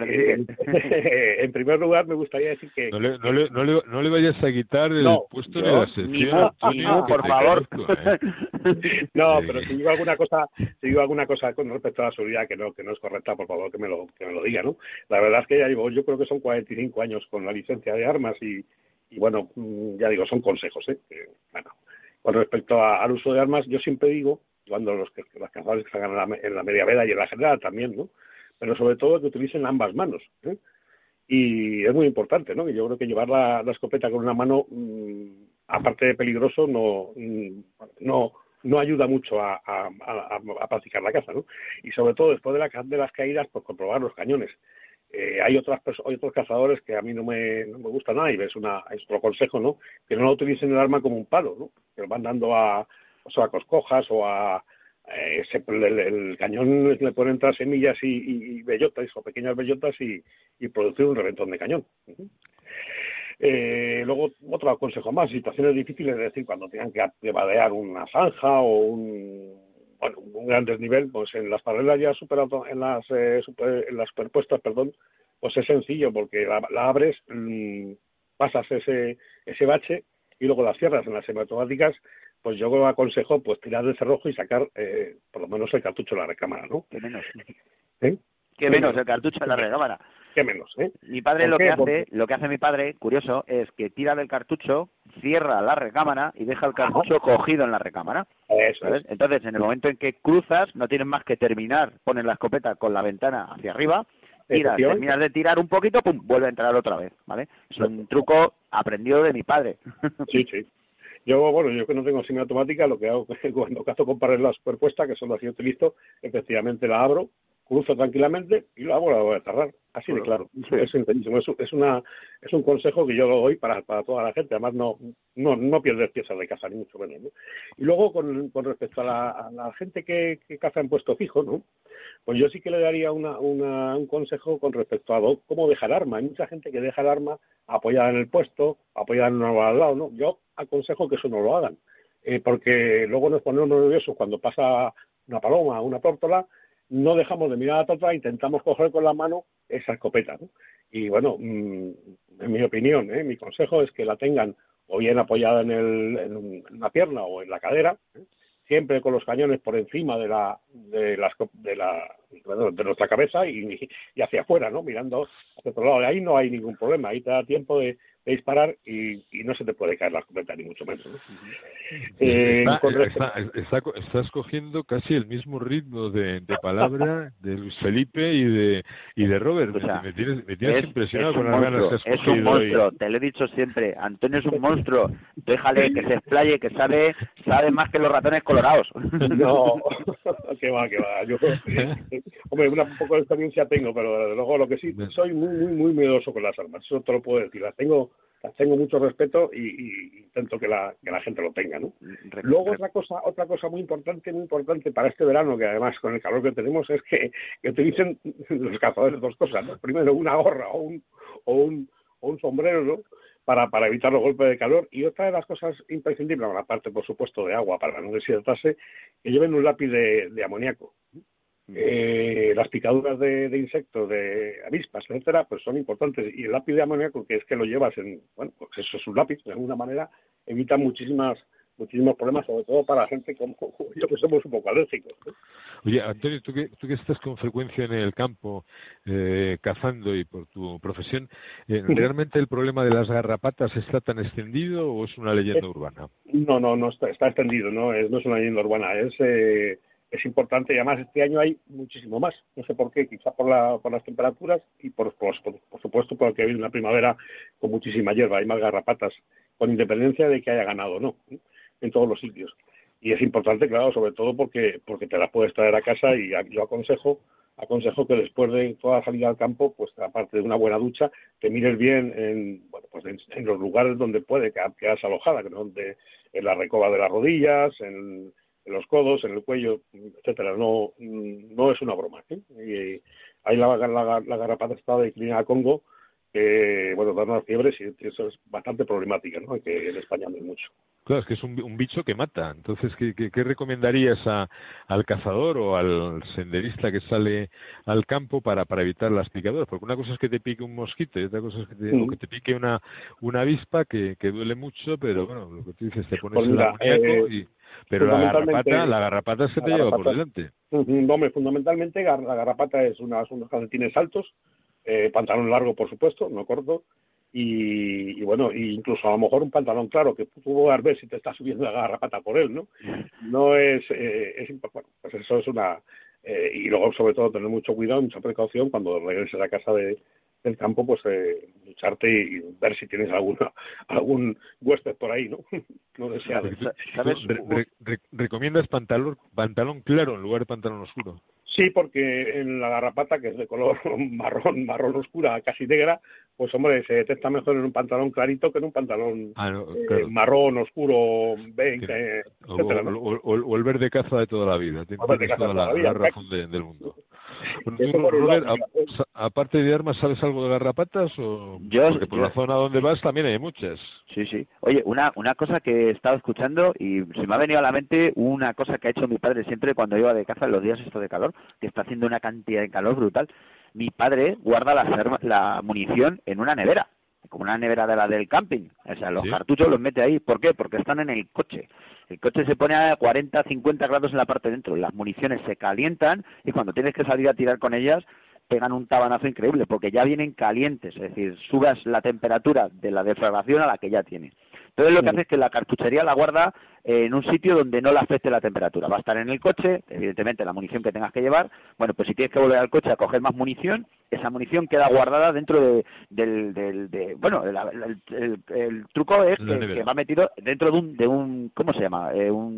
En primer lugar, me gustaría decir que... No le vayas a quitar el puesto de la sección. Por favor. No, pero si digo alguna cosa con respecto a la seguridad que no es correcta, por favor, que me lo diga, ¿no? La verdad es que ya digo, yo creo que son 45 años con la licencia de armas y bueno, ya digo, son consejos, bueno, con respecto al uso de armas, yo siempre digo, cuando los cazadores que salgan en la media veda y en la general también, ¿no? Pero sobre todo que utilicen ambas manos, Y es muy importante, ¿no? Que yo creo que llevar la escopeta con una mano, aparte de peligroso, no ayuda mucho a practicar la caza, ¿no? Y sobre todo después de las caídas, pues comprobar los cañones. Hay otros cazadores que a mí no me gusta nada, y es otro consejo, ¿no? Que no utilicen el arma como un palo, ¿no? Que lo van dando a coscojas o el cañón le pueden entrar semillas y bellotas o pequeñas bellotas y producir un reventón de cañón. Luego, otro consejo más: situaciones difíciles, es decir, cuando tengan que vadear una zanja o un gran desnivel, pues en las paralelas ya superado, en las superpuestas, pues es sencillo, porque la abres, pasas ese bache y luego las cierras. En las semiautomáticas, pues yo aconsejo pues tirar del cerrojo y sacar por lo menos el cartucho de la recámara, ¿no? ¿Qué menos? ¿Qué menos el cartucho de la recámara? ¿Qué menos? Mi padre lo que hace mi padre, curioso, es que tira del cartucho, cierra la recámara y deja el cartucho cogido en la recámara. Eso ¿sabes? Entonces, en el momento en que cruzas, no tienes más que terminar, pones la escopeta con la ventana hacia arriba, terminas de tirar un poquito, pum, vuelve a entrar otra vez, ¿vale? Es un truco aprendido de mi padre. Sí. Yo que no tengo semiautomática, lo que hago cuando cazo con paralelas superpuestas, que son las que yo utilizo, efectivamente la abro, cruzo tranquilamente y luego la voy a cerrar. Así de claro. Sí. Es sencillísimo. Es un consejo que yo lo doy para toda la gente. Además, no pierdes piezas de caza, ni mucho menos, ¿no? Y luego, con respecto a la gente que caza en puesto fijo, ¿no? Pues yo sí que le daría un consejo con respecto a cómo dejar arma. Hay mucha gente que deja el arma apoyada en el puesto, apoyada en un árbol al lado, ¿no? Yo aconsejo que eso no lo hagan, porque luego nos ponemos nerviosos cuando pasa una paloma o una tórtola. No dejamos de mirar a la tórtola, intentamos coger con la mano esa escopeta, ¿no? Y bueno, en mi opinión, mi consejo es que la tengan o bien apoyada en una pierna o en la cadera, siempre con los cañones por encima de nuestra cabeza y hacia afuera, ¿no? Mirando hacia otro lado. Ahí no hay ningún problema, ahí te da tiempo de que disparar y no se te puede caer la escopeta, ni mucho menos, ¿no? Estás cogiendo casi el mismo ritmo de palabra de Luis Felipe y de Robert. O sea, me tienes impresionado con las ganas que has cogido. Es un monstruo, te lo he dicho siempre. Antonio es un monstruo. Déjale que se explaye, que sabe más que los ratones colorados. No, que va. Yo, hombre, un poco de experiencia tengo, pero desde luego lo que sí, soy muy miedoso con las armas. Eso te lo puedo decir. Las tengo mucho respeto y intento que la gente lo tenga, ¿no? Luego otra cosa muy importante para este verano, que además con el calor que tenemos, es que utilicen los cazadores dos cosas, ¿no? Primero una gorra o un sombrero, ¿no? Para evitar los golpes de calor, y otra de las cosas imprescindibles, aparte por supuesto de agua para no deshidratarse, que lleven un lápiz de amoníaco. Las picaduras de insectos, de avispas, etcétera, pues son importantes, y el lápiz de amoníaco, que es que lo llevas pues eso es un lápiz, de alguna manera evita muchísimos problemas, sobre todo para la gente como yo, que somos un poco alérgicos, ¿no? Oye, Antonio, tú que estás con frecuencia en el campo cazando y por tu profesión, ¿realmente el problema de las garrapatas está tan extendido o es una leyenda urbana? No está extendido, no es una leyenda urbana, es importante, y además este año hay muchísimo más, no sé por qué, quizá por las temperaturas y por supuesto porque ha habido una primavera con muchísima hierba, hay más garrapatas, con independencia de que haya ganado o no, en todos los sitios. Y es importante, claro, sobre todo porque te las puedes traer a casa, y yo aconsejo que después de toda salida al campo, pues aparte de una buena ducha, te mires bien en los lugares donde puede quedarse alojada, donde en la recoba de las rodillas, en los codos, en el cuello, etcétera. No es una broma, ¿eh? Y ahí la garrapata está de Clínica Congo, da unas fiebres, y eso es bastante problemática, ¿no? Que en España no hay mucho. Claro, es que es un bicho que mata. Entonces, ¿qué recomendarías al cazador o al senderista que sale al campo para evitar las picaduras? Porque una cosa es que te pique un mosquito y otra cosa es que te pique una avispa que duele mucho, pero bueno, lo que tú dices, te pones el amoníaco pero la garrapata se te lleva por delante. Fundamentalmente la garrapata es unos calcetines altos, pantalón largo, por supuesto, no corto, y incluso a lo mejor un pantalón claro, que tú puedas ver si te está subiendo la garrapata por él, ¿no? No es importante, pues eso es y luego sobre todo tener mucho cuidado, mucha precaución cuando regreses a casa del campo, pues ducharte y ver si tienes algún huésped por ahí, ¿no? No deseado. ¿Sabes? ¿Recomiendas pantalón claro en lugar de pantalón oscuro? Sí, porque en la garrapata, que es de color marrón oscura, casi negra, pues hombre, se detecta mejor en un pantalón clarito que en un pantalón claro. Marrón oscuro, beige, etcétera, ¿no? O el verde caza de toda la vida. Tienes toda la razón del mundo. Robert, aparte de armas, ¿sabes algo de garrapatas? Porque por la zona donde vas también hay muchas. Sí. Oye, una cosa que he estado escuchando y se me ha venido a la mente una cosa que ha hecho mi padre siempre cuando iba de caza en los días estos de calor, que está haciendo una cantidad de calor brutal. Mi padre guarda la munición en una nevera, como una nevera de la del camping. O sea, los cartuchos los mete ahí. ¿Por qué? Porque están en el coche. El coche se pone a 40, 50 grados en la parte de dentro. Las municiones se calientan y cuando tienes que salir a tirar con ellas, pegan un tabanazo increíble, porque ya vienen calientes. Es decir, subas la temperatura de la deflagración a la que ya tiene. Entonces lo que hace es que la cartuchería la guarda en un sitio donde no le afecte la temperatura. Va a estar en el coche, evidentemente la munición que tengas que llevar. Bueno, pues si tienes que volver al coche a coger más munición, esa munición queda guardada dentro el truco es que va metido dentro de un ¿cómo se llama?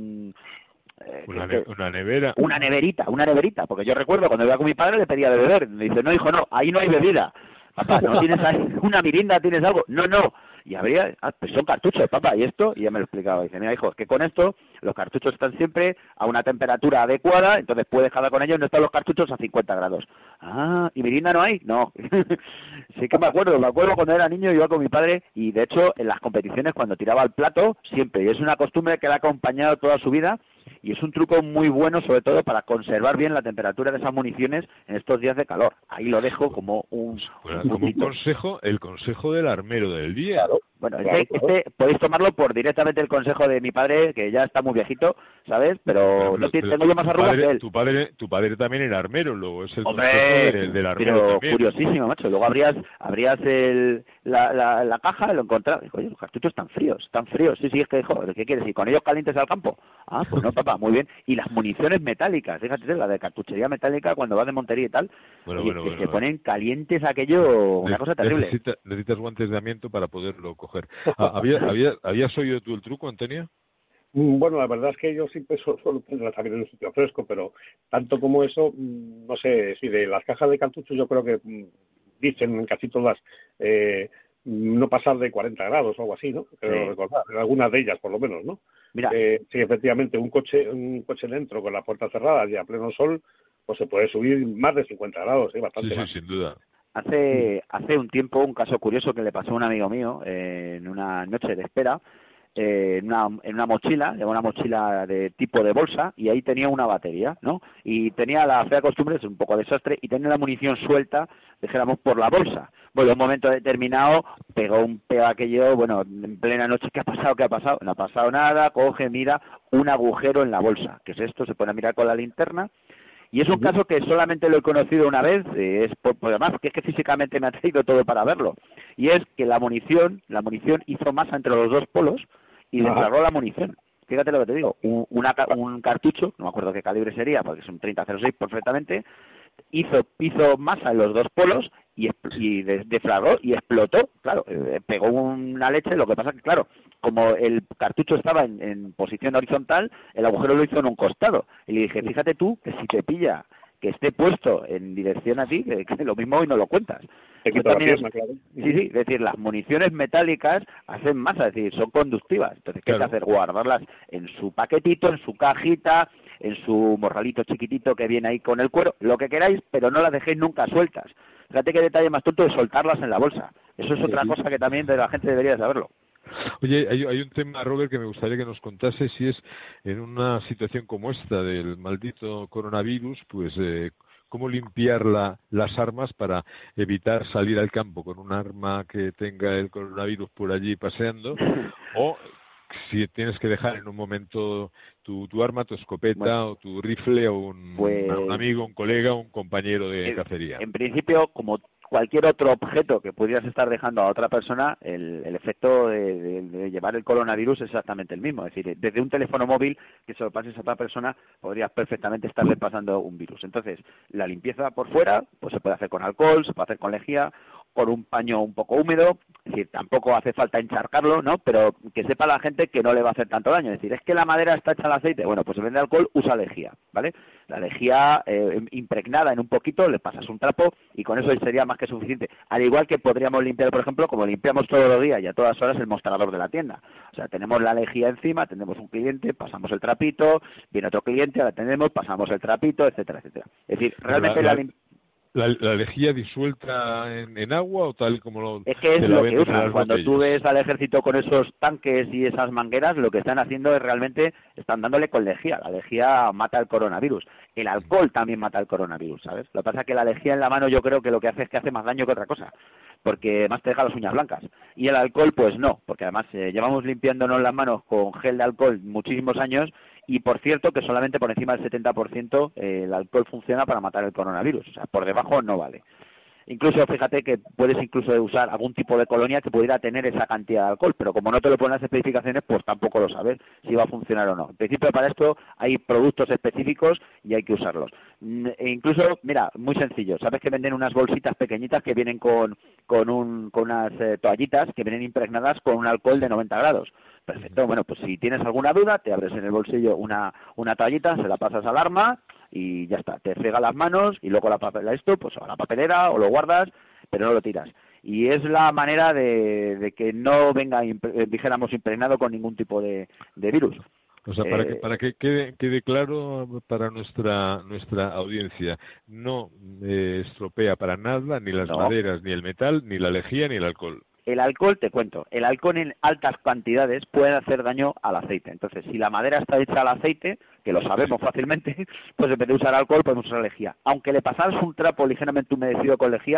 Una nevera. Una neverita, porque yo recuerdo cuando iba con mi padre le pedía de beber. Me dice, no hijo, no, ahí no hay bebida. Papá, ¿no tienes ahí una mirinda, tienes algo? No. Y habría, pues son cartuchos, papá, ¿y esto? Y ya me lo explicaba. Dice, mira, hijo, es que con esto los cartuchos están siempre a una temperatura adecuada, entonces puedes jalar con ellos, no están los cartuchos a 50 grados. Ah, ¿y mirinda no hay? No. Sí que me acuerdo cuando era niño, iba con mi padre, y de hecho en las competiciones cuando tiraba al plato, siempre, y es una costumbre que le ha acompañado toda su vida, y es un truco muy bueno, sobre todo para conservar bien la temperatura de esas municiones en estos días de calor. Ahí lo dejo como un consejo, el consejo del armero del día. Bueno, este podéis tomarlo por directamente el consejo de mi padre, que ya está muy viejito, ¿sabes? Pero tengo yo más arrugas que él. Tu padre también era armero, luego es el consejo del armero. Pero también. Curiosísimo, macho. Luego abrías la caja y lo encontrabas. Oye, los cartuchos están fríos. Sí, es que, joder, ¿qué quieres? ¿Y con ellos calientes al campo? Ah, pues no, papá, muy bien. Y las municiones metálicas, fíjate, la de cartuchería metálica, cuando vas de Montería y tal, se ponen calientes aquello, una cosa terrible. Necesitas guantes de amianto para poderlo coger. ¿Habías oído tú el truco, Antonio? Bueno, la verdad es que yo siempre suelo tenerla también en un sitio fresco, pero tanto como eso, no sé, si de las cajas de cartuchos yo creo que dicen en casi todas no pasar de 40 grados o algo así, ¿no? Creo recordar, en algunas de ellas por lo menos, ¿no? Mira. Sí, efectivamente, un coche dentro con la puerta cerrada y a pleno sol, pues se puede subir más de 50 grados, bastante más. Sí, sin duda. Hace un tiempo, un caso curioso que le pasó a un amigo mío en una noche de espera, en una mochila, una mochila de tipo de bolsa, y ahí tenía una batería, ¿no? Y tenía la fea costumbre, es un poco desastre, y tenía la munición suelta, dijéramos, por la bolsa. Bueno, en un momento determinado pegó un peo aquello, bueno, en plena noche, ¿qué ha pasado? No ha pasado nada, coge, mira, un agujero en la bolsa. ¿Qué es esto? Se pone a mirar con la linterna. Y es un caso que solamente lo he conocido una vez, además que es que físicamente me ha traído todo para verlo. Y es que la munición hizo masa entre los dos polos y descargó la munición. Fíjate lo que te digo, un cartucho, no me acuerdo qué calibre sería, porque es un 30-06 perfectamente, hizo masa en los dos polos y deflagró y explotó, claro, pegó una leche. Lo que pasa que, claro, como el cartucho estaba en posición horizontal, el agujero lo hizo en un costado. Y le dije, fíjate tú que si te pilla que esté puesto en dirección a ti, que lo mismo hoy no lo cuentas. Te quito la pierna, claro. Sí, es decir, las municiones metálicas hacen masa, es decir, son conductivas. Entonces, ¿qué hay que hacer? Guardarlas en su paquetito, en su cajita, en su morralito chiquitito que viene ahí con el cuero, lo que queráis, pero no las dejéis nunca sueltas. Fíjate qué detalle más tonto de soltarlas en la bolsa. Eso es otra cosa que también la gente debería saberlo. Oye, hay un tema, Robert, que me gustaría que nos contase, si es en una situación como esta del maldito coronavirus, pues cómo limpiar las armas para evitar salir al campo con un arma que tenga el coronavirus por allí paseando, o si tienes que dejar en un momento tu arma, tu escopeta o tu rifle a un amigo, un colega, un compañero de cacería. En principio, como cualquier otro objeto que pudieras estar dejando a otra persona, el efecto de llevar el coronavirus es exactamente el mismo. Es decir, desde un teléfono móvil que se lo pases a otra persona, podrías perfectamente estarle pasando un virus. Entonces, la limpieza por fuera, pues se puede hacer con alcohol, se puede hacer con lejía, con un paño un poco húmedo. Es decir, tampoco hace falta encharcarlo, ¿no? Pero que sepa la gente que no le va a hacer tanto daño. Es decir, es que la madera está hecha al aceite. Bueno, pues en vez de alcohol, usa lejía, ¿vale? La lejía impregnada en un poquito, le pasas un trapo y con eso sería más que suficiente. Al igual que podríamos limpiar, por ejemplo, como limpiamos todos los días y a todas horas el mostrador de la tienda. O sea, tenemos la lejía encima, tenemos un cliente, pasamos el trapito, viene otro cliente, ahora tenemos, pasamos el trapito, etcétera, etcétera. Es decir, realmente ¿La lejía disuelta en agua o tal como lo... Es que es lo que usan. Cuando tú ves al ejército con esos tanques y esas mangueras, lo que están haciendo es realmente, están dándole con lejía. La lejía mata el coronavirus. El alcohol también mata el coronavirus, ¿sabes? Lo que pasa es que la lejía en la mano yo creo que lo que hace es que hace más daño que otra cosa, porque además te deja las uñas blancas. Y el alcohol, pues no, porque además llevamos limpiándonos las manos con gel de alcohol muchísimos años. Y por cierto que solamente por encima del 70% el alcohol funciona para matar el coronavirus, o sea, por debajo no vale. Incluso fíjate que puedes incluso usar algún tipo de colonia que pudiera tener esa cantidad de alcohol, pero como no te lo ponen las especificaciones, pues tampoco lo sabes si va a funcionar o no. En principio para esto hay productos específicos y hay que usarlos. E incluso, mira, muy sencillo, sabes que venden unas bolsitas pequeñitas que vienen con unas toallitas que vienen impregnadas con un alcohol de 90 grados. Perfecto, bueno, pues si tienes alguna duda, te abres en el bolsillo una toallita, se la pasas al arma y ya está, te friega las manos y luego pues a la papelera o lo guardas, pero no lo tiras. Y es la manera de que no venga, dijéramos, impregnado con ningún tipo de virus. O sea, para que quede claro para nuestra audiencia, no estropea para nada ni las maderas, ni el metal, ni la lejía, ni el alcohol. El alcohol, te cuento, el alcohol en altas cantidades puede hacer daño al aceite. Entonces, si la madera está hecha al aceite, que lo sabemos fácilmente, pues en vez de usar alcohol podemos usar lejía. Aunque le pasaras un trapo ligeramente humedecido con lejía,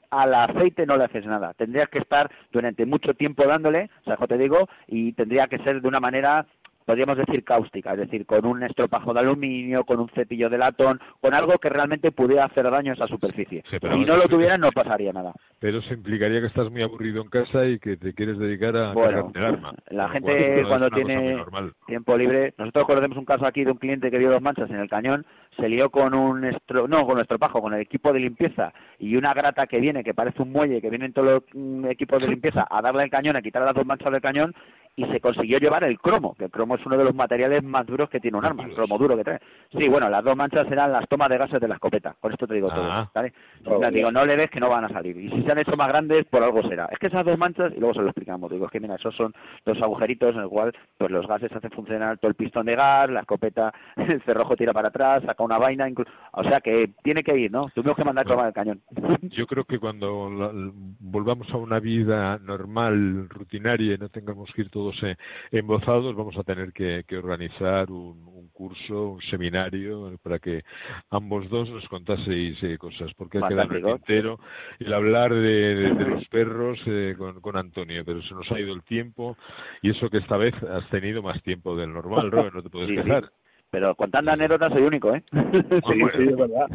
al aceite no le haces nada. Tendrías que estar durante mucho tiempo dándole, o sea, como te digo, y tendría que ser de una manera, podríamos decir, cáustica, es decir, con un estropajo de aluminio, con un cepillo de latón, con algo que realmente pudiera hacer daño a esa superficie. Sí, si no lo tuvieran, no pasaría nada. Pero eso implicaría que estás muy aburrido en casa y que te quieres dedicar a cargarte el arma. La gente cuando tiene tiempo libre, nosotros conocemos un caso aquí de un cliente que vio 2 manchas en el cañón, se lió con un estropajo, con el equipo de limpieza y una grata que viene, que parece un muelle, que vienen todos los equipos de limpieza a darle al cañón, a quitarle las 2 manchas del cañón, y se consiguió llevar el cromo, que el cromo es uno de los materiales más duros que tiene un arma, el cromo duro que trae. Sí, bueno, las 2 manchas eran las tomas de gases de la escopeta, con esto te digo todo, ¿vale? Digo, no le ves que no van a salir, y si se han hecho más grandes, por algo será. Es que esas 2 manchas, y luego se lo explicamos, digo, es que mira, esos son 2 agujeritos en el cual pues los gases hacen funcionar todo el pistón de gas, la escopeta, el cerrojo tira para atrás, saca una vaina, o sea que tiene que ir, ¿no? Tuvimos que mandar cromar el cañón. Yo creo que cuando volvamos a una vida normal, rutinaria, y no tengamos que ir todos embozados, vamos a tener que organizar un curso, un seminario, para que ambos dos nos contaseis cosas, porque ha quedado en el tintero el hablar de los perros con Antonio, pero se nos ha ido el tiempo, y eso que esta vez has tenido más tiempo del normal, Robert, no te puedes quejar. Sí. Pero contando anécdotas soy único, ¿eh? Sí, es verdad.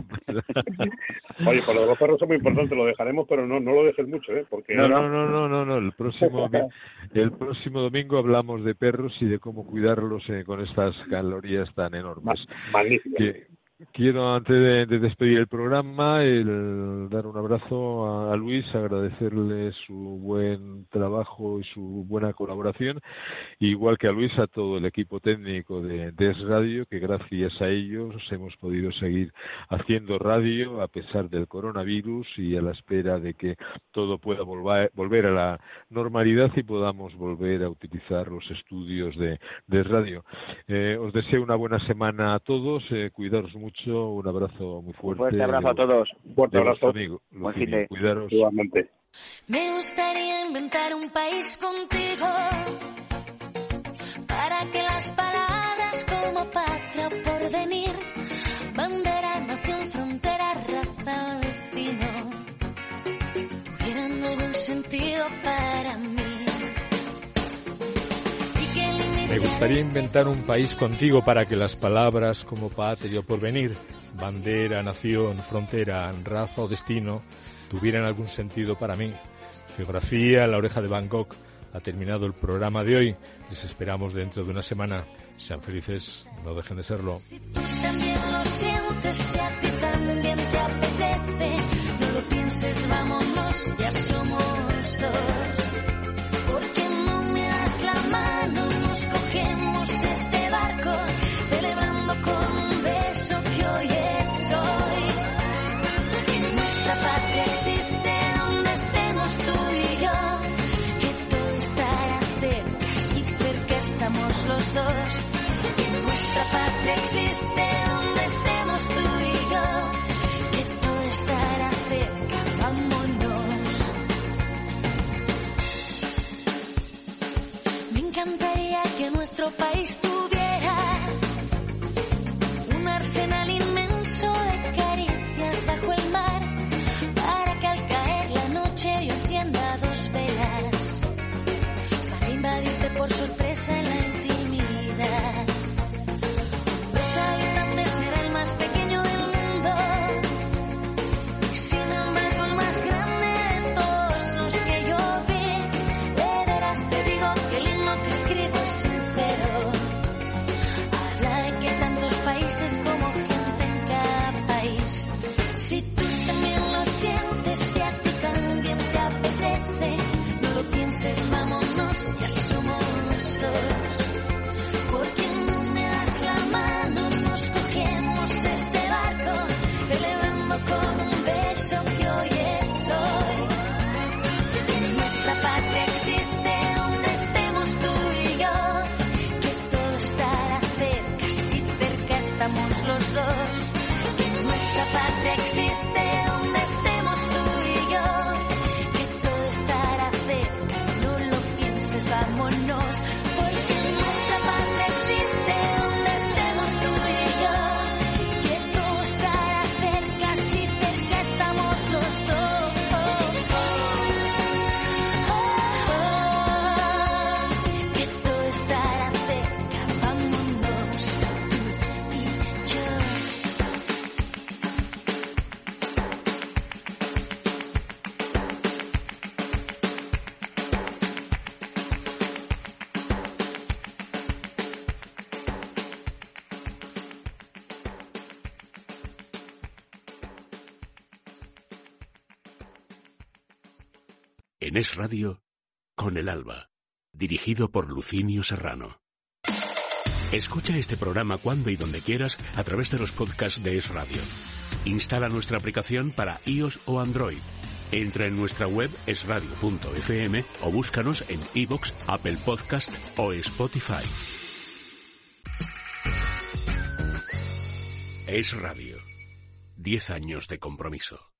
Oye, pues los perros son muy importantes, lo dejaremos, pero no lo dejes mucho, ¿eh? Porque no. El próximo domingo hablamos de perros y de cómo cuidarlos con estas calorías tan enormes. Magnífico. Quiero, antes de despedir el programa, dar un abrazo a Luis, agradecerle su buen trabajo y su buena colaboración, igual que a Luis, a todo el equipo técnico de Es Radio, que gracias a ellos hemos podido seguir haciendo radio a pesar del coronavirus y a la espera de que todo pueda volver a la normalidad y podamos volver a utilizar los estudios de Es Radio. Os deseo una buena semana a todos, cuidaros mucho. Un abrazo muy fuerte. Un fuerte abrazo a todos. Fuerte abrazo. Amigo, Lucinio, cuidaros. Igualmente. Me gustaría inventar un país contigo para que las palabras como patria o porvenir, bandera, nación, frontera, raza o destino tuvieran algún sentido para mí. Me gustaría inventar un país contigo para que las palabras como patria o porvenir, bandera, nación, frontera, raza o destino tuvieran algún sentido para mí. Geografía, La Oreja de Van Gogh. Ha terminado el programa de hoy. Les esperamos dentro de una semana. Sean felices, no dejen de serlo. Si tú también lo sientes, si a ti también te apetece, no lo pienses, vámonos, ya somos dos. Porque no me das la mano, nos cogemos este barco, celebrando con un beso que hoy es hoy. En nuestra patria existe donde estemos tú y yo, que todo estará cerca, si cerca estamos los dos. En nuestra patria existe donde estemos tú y yo, que todo estará cerca, vámonos. Me encantaría que nuestro país tuviera un arsenal inmenso de caricias bajo el mar, para que al caer la noche yo encienda 2 velas, para invadirte por sorpresa en la intimidad. Los habitantes será el más pequeño del mundo, y sin embargo el más grande de todos los que yo vi. De veras te digo que el himno que escribo es sincero, habla de que tantos países como gente en cada país. Si tú también lo sientes, si a ti también te apetece, no lo pienses, vámonos, ya somos dos. Porque no me das la mano, nos cogemos este barco, celebrando con un beso que hoy es hoy. En nuestra patria existe donde estemos tú y yo, que todo estará cerca, si cerca estamos los dos. En nuestra patria existe donde estemos tú y yo, que todo estará cerca, no lo pienses, vámonos. Porque en nuestra patria existe donde estemos tú y yo, que todo estará cerca, si cerca estamos los dos. En Es Radio, Con el Alba, dirigido por Lucinio Serrano. Escucha este programa cuando y donde quieras a través de los podcasts de Es Radio. Instala nuestra aplicación para iOS o Android. Entra en nuestra web esradio.fm o búscanos en iVoox, Apple Podcast o Spotify. Es Radio. 10 años de compromiso.